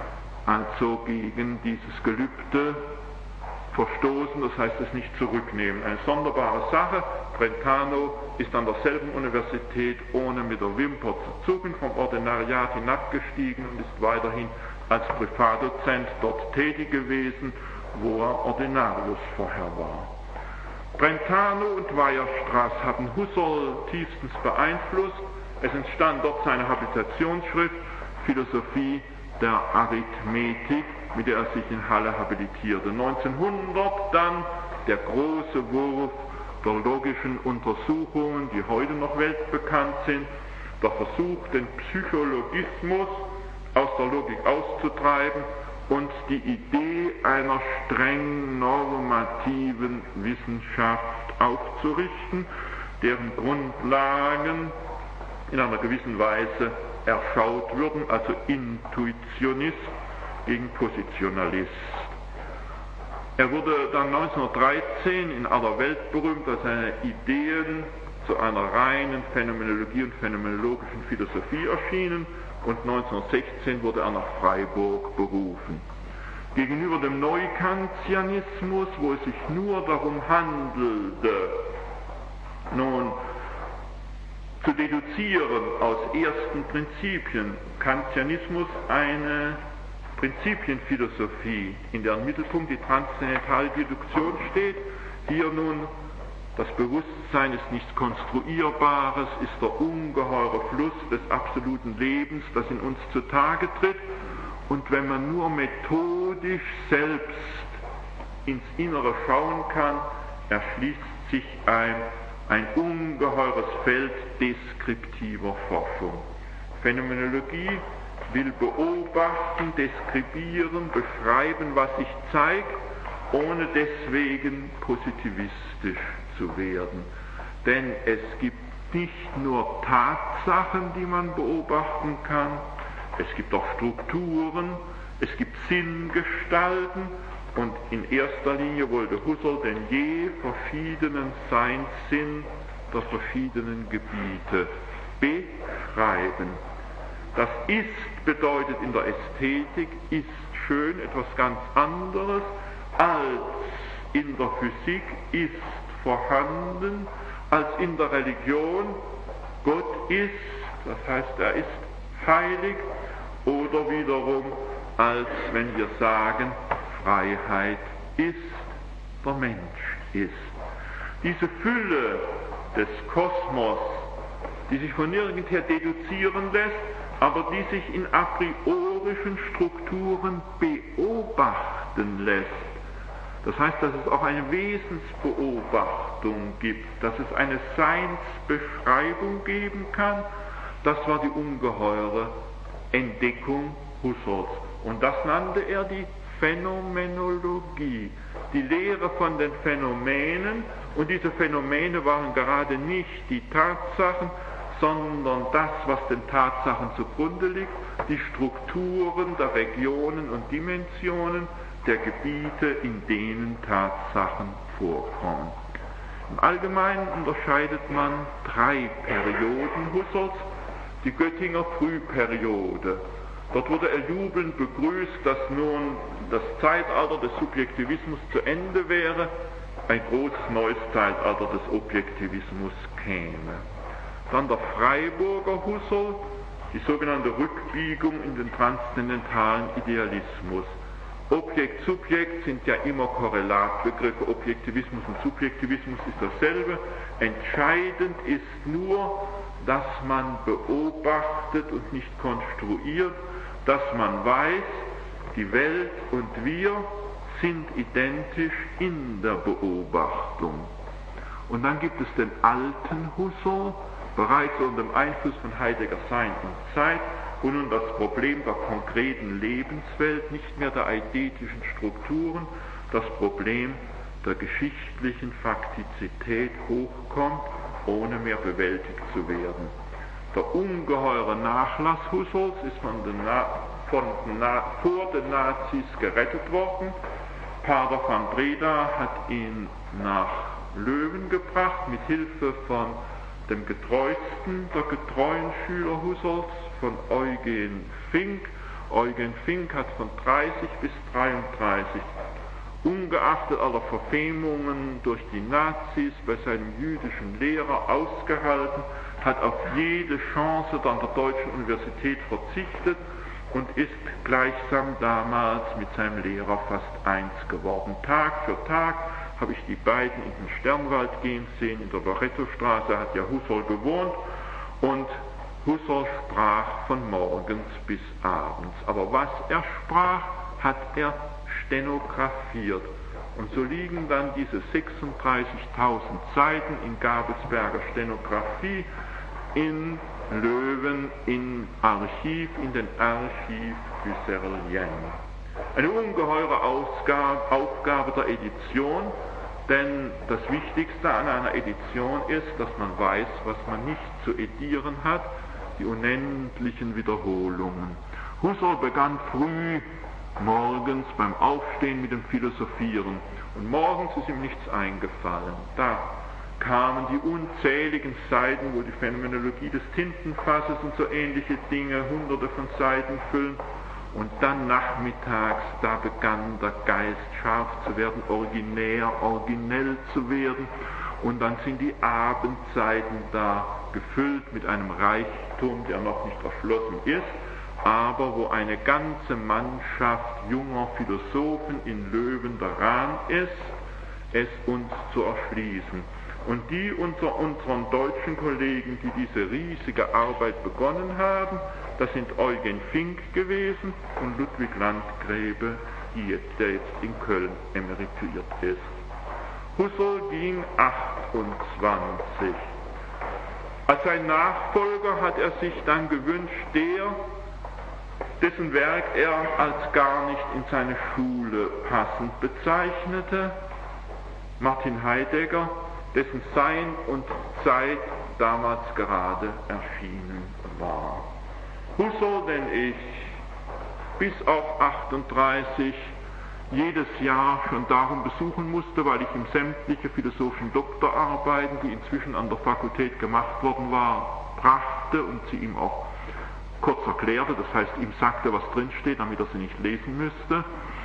also gegen dieses Gelübde verstoßen, das heißt es nicht zurücknehmen. Eine sonderbare Sache. Brentano ist an derselben Universität ohne mit der Wimper zu zucken vom Ordinariat hinabgestiegen und ist weiterhin als Privatdozent dort tätig gewesen, wo er Ordinarius vorher war. Brentano und Weierstrass hatten Husserl tiefstens beeinflusst. Es entstand dort seine Habilitationsschrift Philosophie der Arithmetik, mit der er sich in Halle habilitierte. 1900 dann der große Wurf der logischen Untersuchungen, die heute noch weltbekannt sind, der Versuch, den Psychologismus aus der Logik auszutreiben und die Idee einer streng normativen Wissenschaft aufzurichten, deren Grundlagen in einer gewissen Weise erschaut würden, also Intuitionist gegen Positionalist. Er wurde dann 1913 in aller Welt berühmt, als seine Ideen zu einer reinen Phänomenologie und phänomenologischen Philosophie erschienen und 1916 wurde er nach Freiburg berufen. Gegenüber dem Neukantianismus, wo es sich nur darum handelte, nun zu deduzieren aus ersten Prinzipien, Kantianismus eine Prinzipienphilosophie, in deren Mittelpunkt die transzendentale Deduktion steht, hier nun Das Bewusstsein ist nichts Konstruierbares, ist der ungeheure Fluss des absoluten Lebens, das in uns zutage tritt. Und wenn man nur methodisch selbst ins Innere schauen kann, erschließt sich ein ungeheures Feld deskriptiver Forschung. Phänomenologie will beobachten, deskribieren, beschreiben, was sich zeigt, ohne deswegen positivistisch zu werden. Denn es gibt nicht nur Tatsachen, die man beobachten kann, es gibt auch Strukturen, es gibt Sinngestalten und in erster Linie wollte Husserl den je verschiedenen Seinssinn der verschiedenen Gebiete beschreiben. Das Ist bedeutet in der Ästhetik, ist schön, etwas ganz anderes als in der Physik, ist vorhanden, als in der Religion, Gott ist, das heißt, er ist heilig, oder wiederum als wenn wir sagen, Freiheit ist, der Mensch ist. Diese Fülle des Kosmos, die sich von nirgendher deduzieren lässt, aber die sich in a priorischen Strukturen beobachten lässt. Das heißt, dass es auch eine Wesensbeobachtung gibt, dass es eine Seinsbeschreibung geben kann. Das war die ungeheure Entdeckung Husserls. Und das nannte er die Phänomenologie, die Lehre von den Phänomenen. Und diese Phänomene waren gerade nicht die Tatsachen, sondern das, was den Tatsachen zugrunde liegt, die Strukturen der Regionen und Dimensionen der Gebiete, in denen Tatsachen vorkommen. Im Allgemeinen unterscheidet man 3 Perioden Husserls. Die Göttinger Frühperiode. Dort wurde er jubelnd begrüßt, dass nun das Zeitalter des Subjektivismus zu Ende wäre, ein großes neues Zeitalter des Objektivismus käme. Dann der Freiburger Husserl, die sogenannte Rückbiegung in den transzendentalen Idealismus. Objekt, Subjekt sind ja immer Korrelatbegriffe, Objektivismus und Subjektivismus ist dasselbe. Entscheidend ist nur, dass man beobachtet und nicht konstruiert, dass man weiß, die Welt und wir sind identisch in der Beobachtung. Und dann gibt es den alten Husserl, bereits unter dem Einfluss von Heideggers Sein und Zeit, wo nun das Problem der konkreten Lebenswelt, nicht mehr der eidetischen Strukturen, das Problem der geschichtlichen Faktizität hochkommt, ohne mehr bewältigt zu werden. Der ungeheure Nachlass Husserls ist vor den Nazis gerettet worden. Pater van Breda hat ihn nach Löwen gebracht, mit Hilfe von dem getreuesten der getreuen Schüler Husserls, von Eugen Fink. Eugen Fink hat von 30 bis 33, ungeachtet aller Verfemungen durch die Nazis, bei seinem jüdischen Lehrer ausgehalten, hat auf jede Chance an der Deutschen Universität verzichtet und ist gleichsam damals mit seinem Lehrer fast eins geworden. Tag für Tag habe ich die beiden in den Sternwald gehen sehen, in der Lorettostraße hat ja Husserl gewohnt, und Husserl sprach von morgens bis abends. Aber was er sprach, hat er stenografiert. Und so liegen dann diese 36.000 Seiten in Gabelsberger Stenografie in Löwen, in Archiv, in den Archiv Husserlien. Eine ungeheure Aufgabe der Edition, denn das Wichtigste an einer Edition ist, dass man weiß, was man nicht zu edieren hat, die unendlichen Wiederholungen. Husserl begann früh morgens beim Aufstehen mit dem Philosophieren, und morgens ist ihm nichts eingefallen. Da kamen die unzähligen Seiten, wo die Phänomenologie des Tintenfasses und so ähnliche Dinge hunderte von Seiten füllen, und dann nachmittags, da begann der Geist scharf zu werden, originell zu werden, und dann sind die Abendzeiten da gefüllt mit einem Reichtum, der noch nicht erschlossen ist, aber wo eine ganze Mannschaft junger Philosophen in Löwen daran ist, es uns zu erschließen. Und die unter unseren deutschen Kollegen, die diese riesige Arbeit begonnen haben, das sind Eugen Fink gewesen und Ludwig Landgräbe, der jetzt in Köln emeritiert ist. Husserl ging 28. Als sein Nachfolger hat er sich dann gewünscht, dessen Werk er als gar nicht in seine Schule passend bezeichnete, Martin Heidegger, dessen Sein und Zeit damals gerade erschienen war. Husserl, den ich bis auf 38 jedes Jahr schon darum besuchen musste, weil ich ihm sämtliche philosophischen Doktorarbeiten, die inzwischen an der Fakultät gemacht worden war, brachte und sie ihm auch kurz erklärte, das heißt ihm sagte, was drinsteht, damit er sie nicht lesen müsste.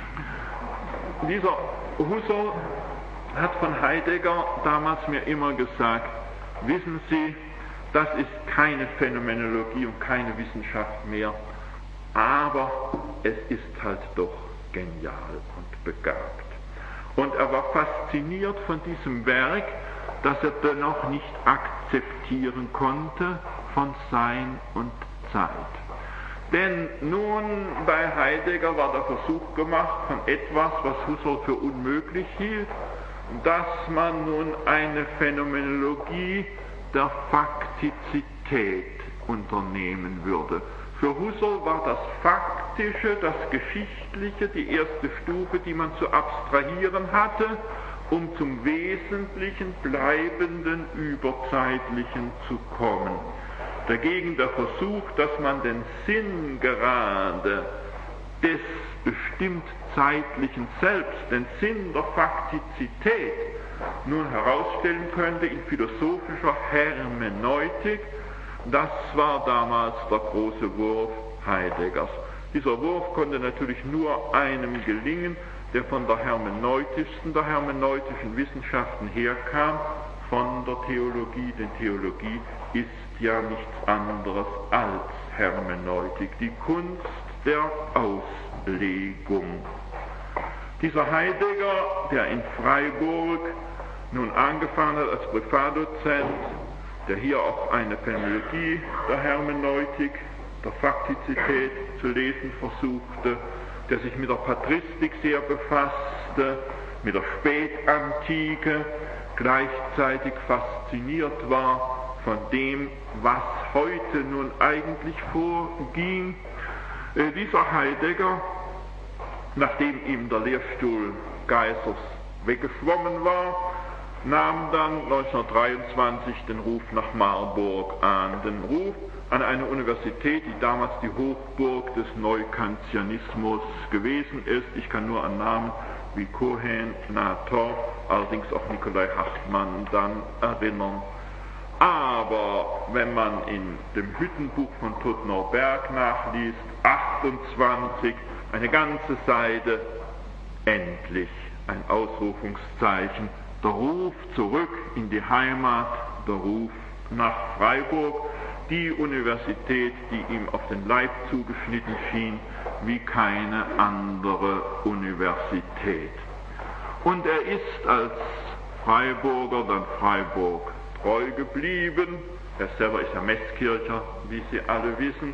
Dieser Husserl hat von Heidegger damals mir immer gesagt, wissen Sie, das ist keine Phänomenologie und keine Wissenschaft mehr, aber es ist halt doch genial und begabt. Und er war fasziniert von diesem Werk, das er dennoch nicht akzeptieren konnte von Sein und Zeit. Denn nun bei Heidegger war der Versuch gemacht von etwas, was Husserl für unmöglich hielt, dass man nun eine Phänomenologie der Faktizität unternehmen würde. Für Husserl war das Faktische, das Geschichtliche die erste Stufe, die man zu abstrahieren hatte, um zum Wesentlichen, Bleibenden, Überzeitlichen zu kommen. Dagegen der Versuch, dass man den Sinn gerade des bestimmt zeitlichen Selbst, den Sinn der Faktizität, nun herausstellen könnte in philosophischer Hermeneutik, das war damals der große Wurf Heideggers. Dieser Wurf konnte natürlich nur einem gelingen, der von der hermeneutischsten der hermeneutischen Wissenschaften herkam, von der Theologie, denn Theologie ist ja nichts anderes als Hermeneutik, die Kunst der Auslegung. Dieser Heidegger, der in Freiburg nun angefangen hat als Privatdozent, der hier auch eine Phänomenologie der Hermeneutik, der Faktizität zu lesen versuchte, der sich mit der Patristik sehr befasste, mit der Spätantike, gleichzeitig fasziniert war von dem, was heute nun eigentlich vorging. Dieser Heidegger, nachdem ihm der Lehrstuhl Geisers weggeschwommen war, nahm dann 1923 den Ruf nach Marburg an. Den Ruf an eine Universität, die damals die Hochburg des Neukantianismus gewesen ist. Ich kann nur an Namen wie Cohen, Nator, allerdings auch Nikolai Hartmann dann erinnern. Aber wenn man in dem Hüttenbuch von Todtner Berg nachliest, 28, eine ganze Seite, endlich ein Ausrufungszeichen, der Ruf zurück in die Heimat, der Ruf nach Freiburg, die Universität, die ihm auf den Leib zugeschnitten schien, wie keine andere Universität. Und er ist als Freiburger dann Freiburg treu geblieben. Er selber ist ja Meßkircher, wie Sie alle wissen.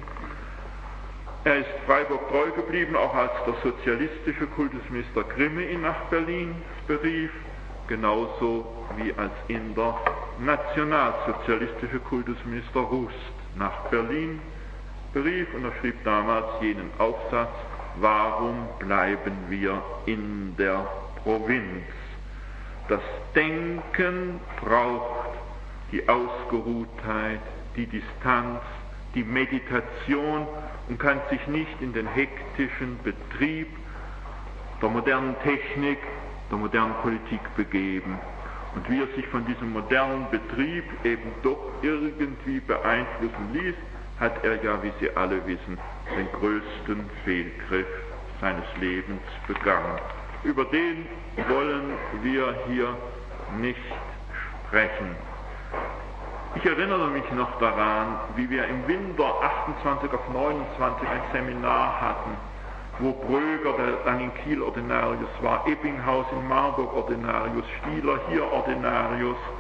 Er ist Freiburg treu geblieben, auch als der sozialistische Kultusminister Grimme ihn nach Berlin berief, genauso wie als ihn der nationalsozialistische Kultusminister Rust nach Berlin berief. Und er schrieb damals jenen Aufsatz: Warum bleiben wir in der Provinz? Das Denken braucht die Ausgeruhtheit, die Distanz, die Meditation und kann sich nicht in den hektischen Betrieb der modernen Technik, der modernen Politik begeben. Und wie er sich von diesem modernen Betrieb eben doch irgendwie beeinflussen ließ, hat er ja, wie Sie alle wissen, den größten Fehlgriff seines Lebens begangen. Über den wollen wir hier nicht sprechen. Ich erinnere mich noch daran, wie wir im Winter 28 auf 29 ein Seminar hatten, wo Bröger, der dann in Kiel Ordinarius war, Ebbinghaus in Marburg Ordinarius, Stieler hier Ordinarius,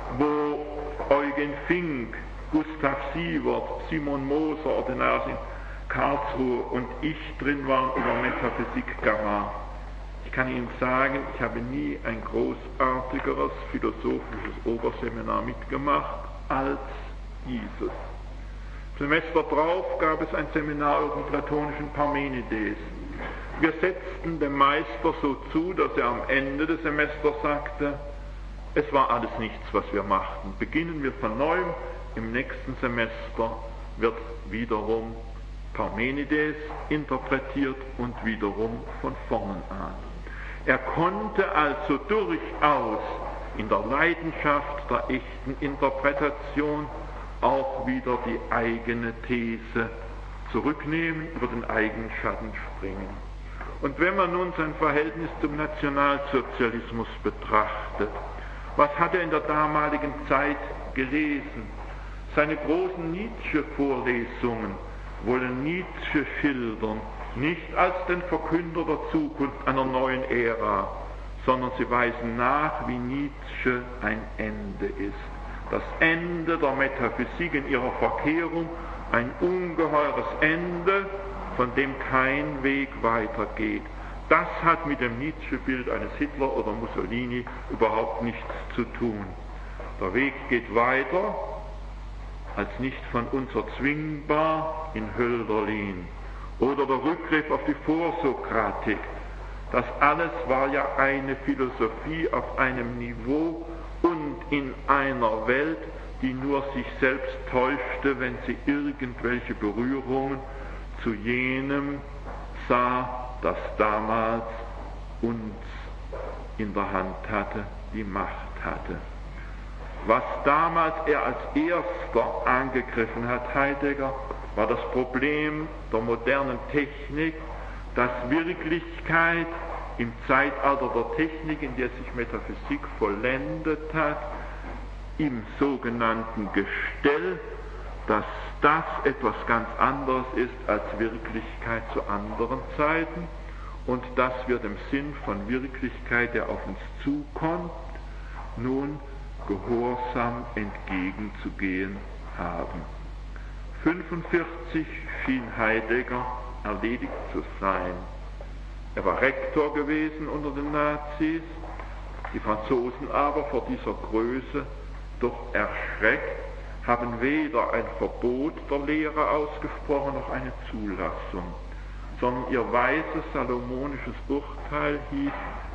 wo Eugen Fink, Gustav Sievert, Simon Moser, Ordinarius in Karlsruhe und ich drin waren über Metaphysik Gamma. Ich kann Ihnen sagen, ich habe nie ein großartigeres philosophisches Oberseminar mitgemacht als dieses. Semester drauf gab es ein Seminar über den platonischen Parmenides. Wir setzten dem Meister so zu, dass er am Ende des Semesters sagte, es war alles nichts, was wir machten. Beginnen wir von neuem, im nächsten Semester wird wiederum Parmenides interpretiert und wiederum von vorn an. Er konnte also durchaus in der Leidenschaft der echten Interpretation auch wieder die eigene These zurücknehmen, über den eigenen Schatten springen. Und wenn man nun sein Verhältnis zum Nationalsozialismus betrachtet, was hat er in der damaligen Zeit gelesen? Seine großen Nietzsche-Vorlesungen wollen Nietzsche schildern, nicht als den Verkünder der Zukunft einer neuen Ära, sondern sie weisen nach, wie Nietzsche ein Ende ist. Das Ende der Metaphysik in ihrer Verkehrung, ein ungeheures Ende, von dem kein Weg weitergeht. Das hat mit dem Nietzsche-Bild eines Hitler oder Mussolini überhaupt nichts zu tun. Der Weg geht weiter, als nicht von uns erzwingbar in Hölderlin. Oder der Rückgriff auf die Vorsokratik. Das alles war ja eine Philosophie auf einem Niveau und in einer Welt, die nur sich selbst täuschte, wenn sie irgendwelche Berührungen zu jenem sah, das damals uns in der Hand hatte, die Macht hatte. Was damals er als erster angegriffen hat, Heidegger, war das Problem der modernen Technik, dass Wirklichkeit im Zeitalter der Technik, in der sich Metaphysik vollendet hat, im sogenannten Gestell, dass das etwas ganz anderes ist als Wirklichkeit zu anderen Zeiten und dass wir dem Sinn von Wirklichkeit, der auf uns zukommt, nun gehorsam entgegenzugehen haben. 1945 schien Heidegger erledigt zu sein. Er war Rektor gewesen unter den Nazis, die Franzosen aber vor dieser Größe doch erschreckt, haben weder ein Verbot der Lehre ausgesprochen noch eine Zulassung, sondern ihr weises salomonisches Urteil hieß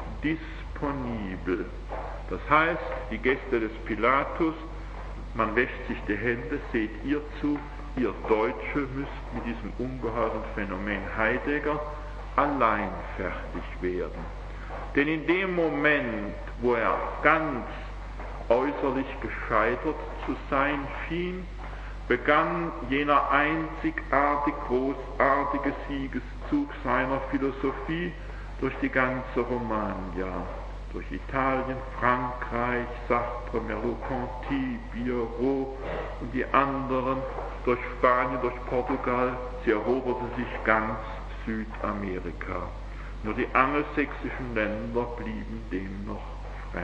disponibel. Das heißt, die Gäste des Pilatus, man wäscht sich die Hände, seht ihr zu, ihr Deutsche müsst mit diesem ungeheuren Phänomen Heidegger allein fertig werden. Denn in dem Moment, wo er ganz äußerlich gescheitert zu sein schien, begann jener einzigartig großartige Siegeszug seiner Philosophie durch die ganze Romagna, durch Italien, Frankreich, Sartre, Merleau-Ponty, Bierot und die anderen, durch Spanien, durch Portugal, sie eroberte sich ganz Südamerika. Nur die angelsächsischen Länder blieben dem noch fremd.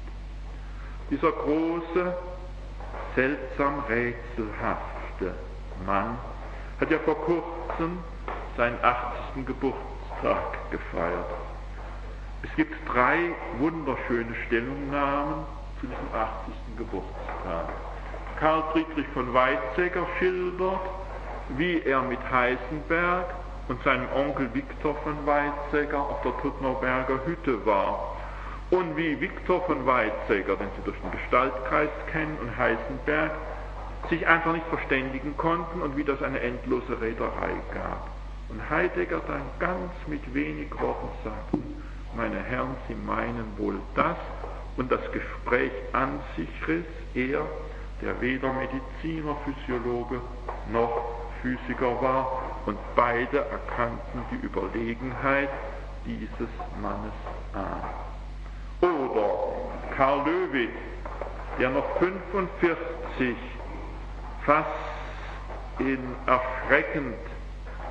Dieser große, seltsam rätselhafte Mann hat ja vor kurzem seinen 80. Geburtstag gefeiert. Es gibt 3 wunderschöne Stellungnahmen zu diesem 80. Geburtstag. Karl Friedrich von Weizsäcker schildert, wie er mit Heisenberg und seinem Onkel Viktor von Weizsäcker auf der Tuttnerberger Hütte war. Und wie Viktor von Weizsäcker, den Sie durch den Gestaltkreis kennen, und Heisenberg sich einfach nicht verständigen konnten und wie das eine endlose Rederei gab. Und Heidegger dann ganz mit wenig Worten sagte, meine Herren, Sie meinen wohl das, und das Gespräch an sich riss er, der weder Mediziner, Physiologe noch Physiker war, und beide erkannten die Überlegenheit dieses Mannes an. Oder Karl Löwit, der noch 1945 fast in erschreckend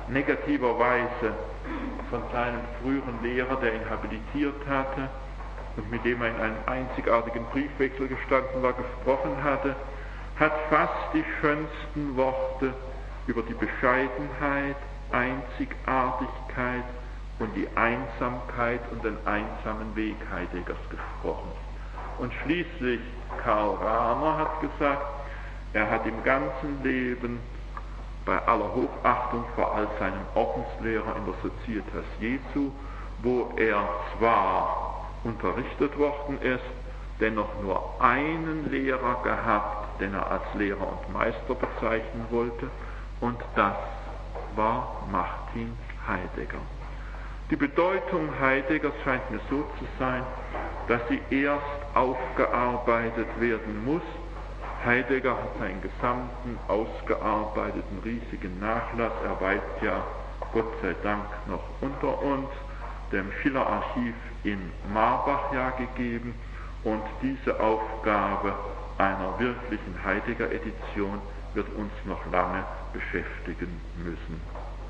negativer Weise von seinem früheren Lehrer, der ihn habilitiert hatte, und mit dem er in einem einzigartigen Briefwechsel gestanden war, gesprochen hatte, hat fast die schönsten Worte über die Bescheidenheit, Einzigartigkeit und die Einsamkeit und den einsamen Weg Heideggers gesprochen. Und schließlich Karl Rahner hat gesagt, er hat im ganzen Leben bei aller Hochachtung vor allem seinem Ordenslehrer in der Societas Jesu, wo er zwar unterrichtet worden ist, dennoch nur einen Lehrer gehabt, den er als Lehrer und Meister bezeichnen wollte, und das war Martin Heidegger. Die Bedeutung Heideggers scheint mir so zu sein, dass sie erst aufgearbeitet werden muss. Heidegger hat seinen gesamten ausgearbeiteten riesigen Nachlass, er weilt ja Gott sei Dank noch unter uns, dem Schiller-Archiv in Marbach ja gegeben, und diese Aufgabe einer wirklichen Heidegger-Edition wird uns noch lange beschäftigen müssen.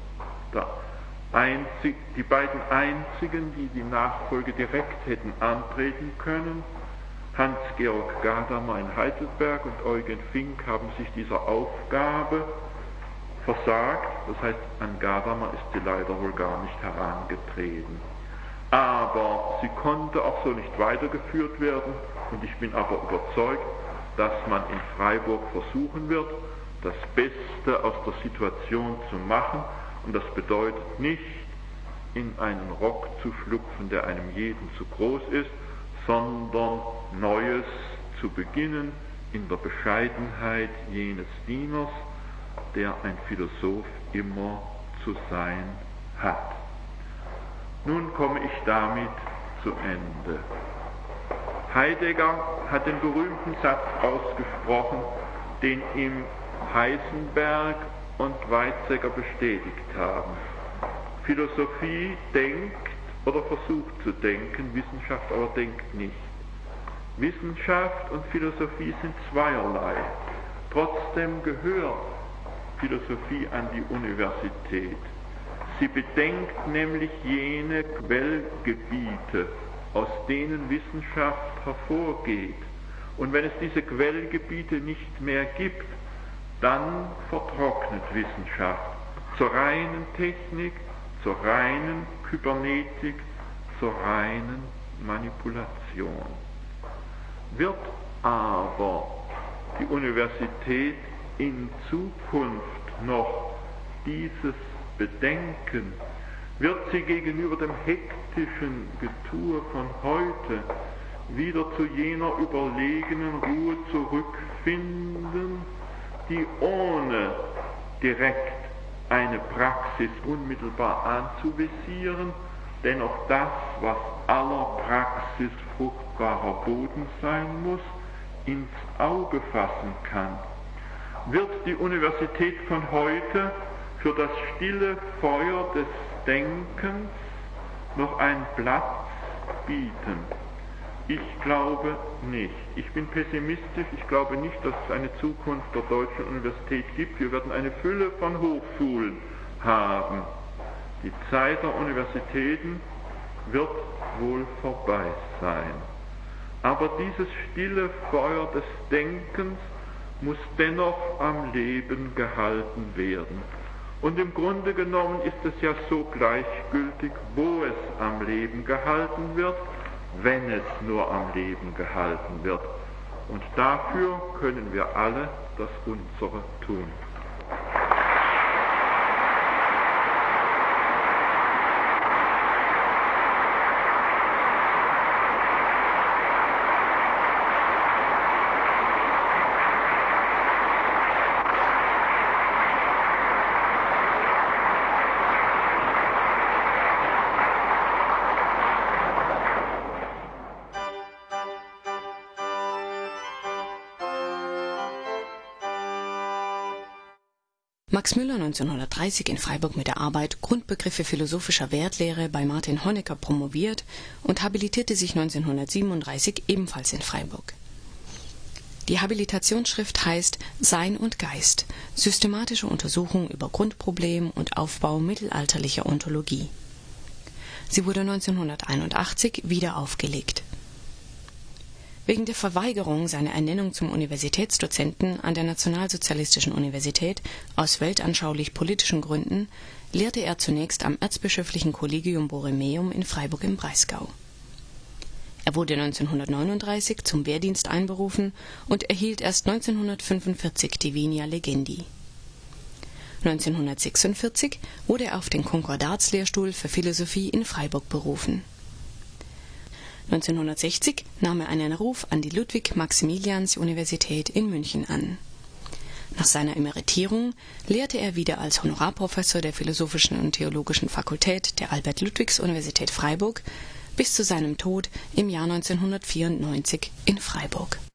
Die beiden einzigen, die die Nachfolge direkt hätten antreten können, Hans-Georg Gadamer in Heidelberg und Eugen Fink, haben sich dieser Aufgabe versagt. Das heißt, an Gadamer ist sie leider wohl gar nicht herangetreten. Aber sie konnte auch so nicht weitergeführt werden, und ich bin aber überzeugt, dass man in Freiburg versuchen wird, das Beste aus der Situation zu machen, und das bedeutet nicht, in einen Rock zu schlüpfen, der einem jeden zu groß ist, sondern Neues zu beginnen in der Bescheidenheit jenes Dieners, der ein Philosoph immer zu sein hat. Nun komme ich damit zu Ende. Heidegger hat den berühmten Satz ausgesprochen, den ihm Heisenberg und Weizsäcker bestätigt haben. Philosophie denkt oder versucht zu denken, Wissenschaft aber denkt nicht. Wissenschaft und Philosophie sind zweierlei. Trotzdem gehört Philosophie an die Universität. Sie bedenkt nämlich jene Quellgebiete, aus denen Wissenschaft hervorgeht. Und wenn es diese Quellgebiete nicht mehr gibt, dann vertrocknet Wissenschaft zur reinen Technik, zur reinen Kybernetik, zur reinen Manipulation. Wird aber die Universität in Zukunft noch dieses bedenken, wird sie gegenüber dem hektischen Getue von heute wieder zu jener überlegenen Ruhe zurückfinden, die ohne direkt eine Praxis unmittelbar anzuvisieren, dennoch das, was aller Praxis fruchtbarer Boden sein muss, ins Auge fassen kann. Wird die Universität von heute für das stille Feuer des Denkens noch einen Platz bieten? Ich glaube nicht. Ich bin pessimistisch. Ich glaube nicht, dass es eine Zukunft der deutschen Universität gibt. Wir werden eine Fülle von Hochschulen haben. Die Zeit der Universitäten wird wohl vorbei sein. Aber dieses stille Feuer des Denkens muss dennoch am Leben gehalten werden. Und im Grunde genommen ist es ja so gleichgültig, wo es am Leben gehalten wird, wenn es nur am Leben gehalten wird. Und dafür können wir alle das Unsere tun. Max Müller 1930 in Freiburg mit der Arbeit Grundbegriffe philosophischer Wertlehre bei Martin Honecker promoviert und habilitierte sich 1937 ebenfalls in Freiburg. Die Habilitationsschrift heißt Sein und Geist – Systematische Untersuchung über Grundproblem und Aufbau mittelalterlicher Ontologie. Sie wurde 1981 wieder aufgelegt. Wegen der Verweigerung seiner Ernennung zum Universitätsdozenten an der Nationalsozialistischen Universität aus weltanschaulich-politischen Gründen lehrte er zunächst am Erzbischöflichen Collegium Borromeum in Freiburg im Breisgau. Er wurde 1939 zum Wehrdienst einberufen und erhielt erst 1945 die Venia Legendi. 1946 wurde er auf den Konkordatslehrstuhl für Philosophie in Freiburg berufen. 1960 nahm er einen Ruf an die Ludwig-Maximilians-Universität in München an. Nach seiner Emeritierung lehrte er wieder als Honorarprofessor der Philosophischen und Theologischen Fakultät der Albert-Ludwigs-Universität Freiburg bis zu seinem Tod im Jahr 1994 in Freiburg.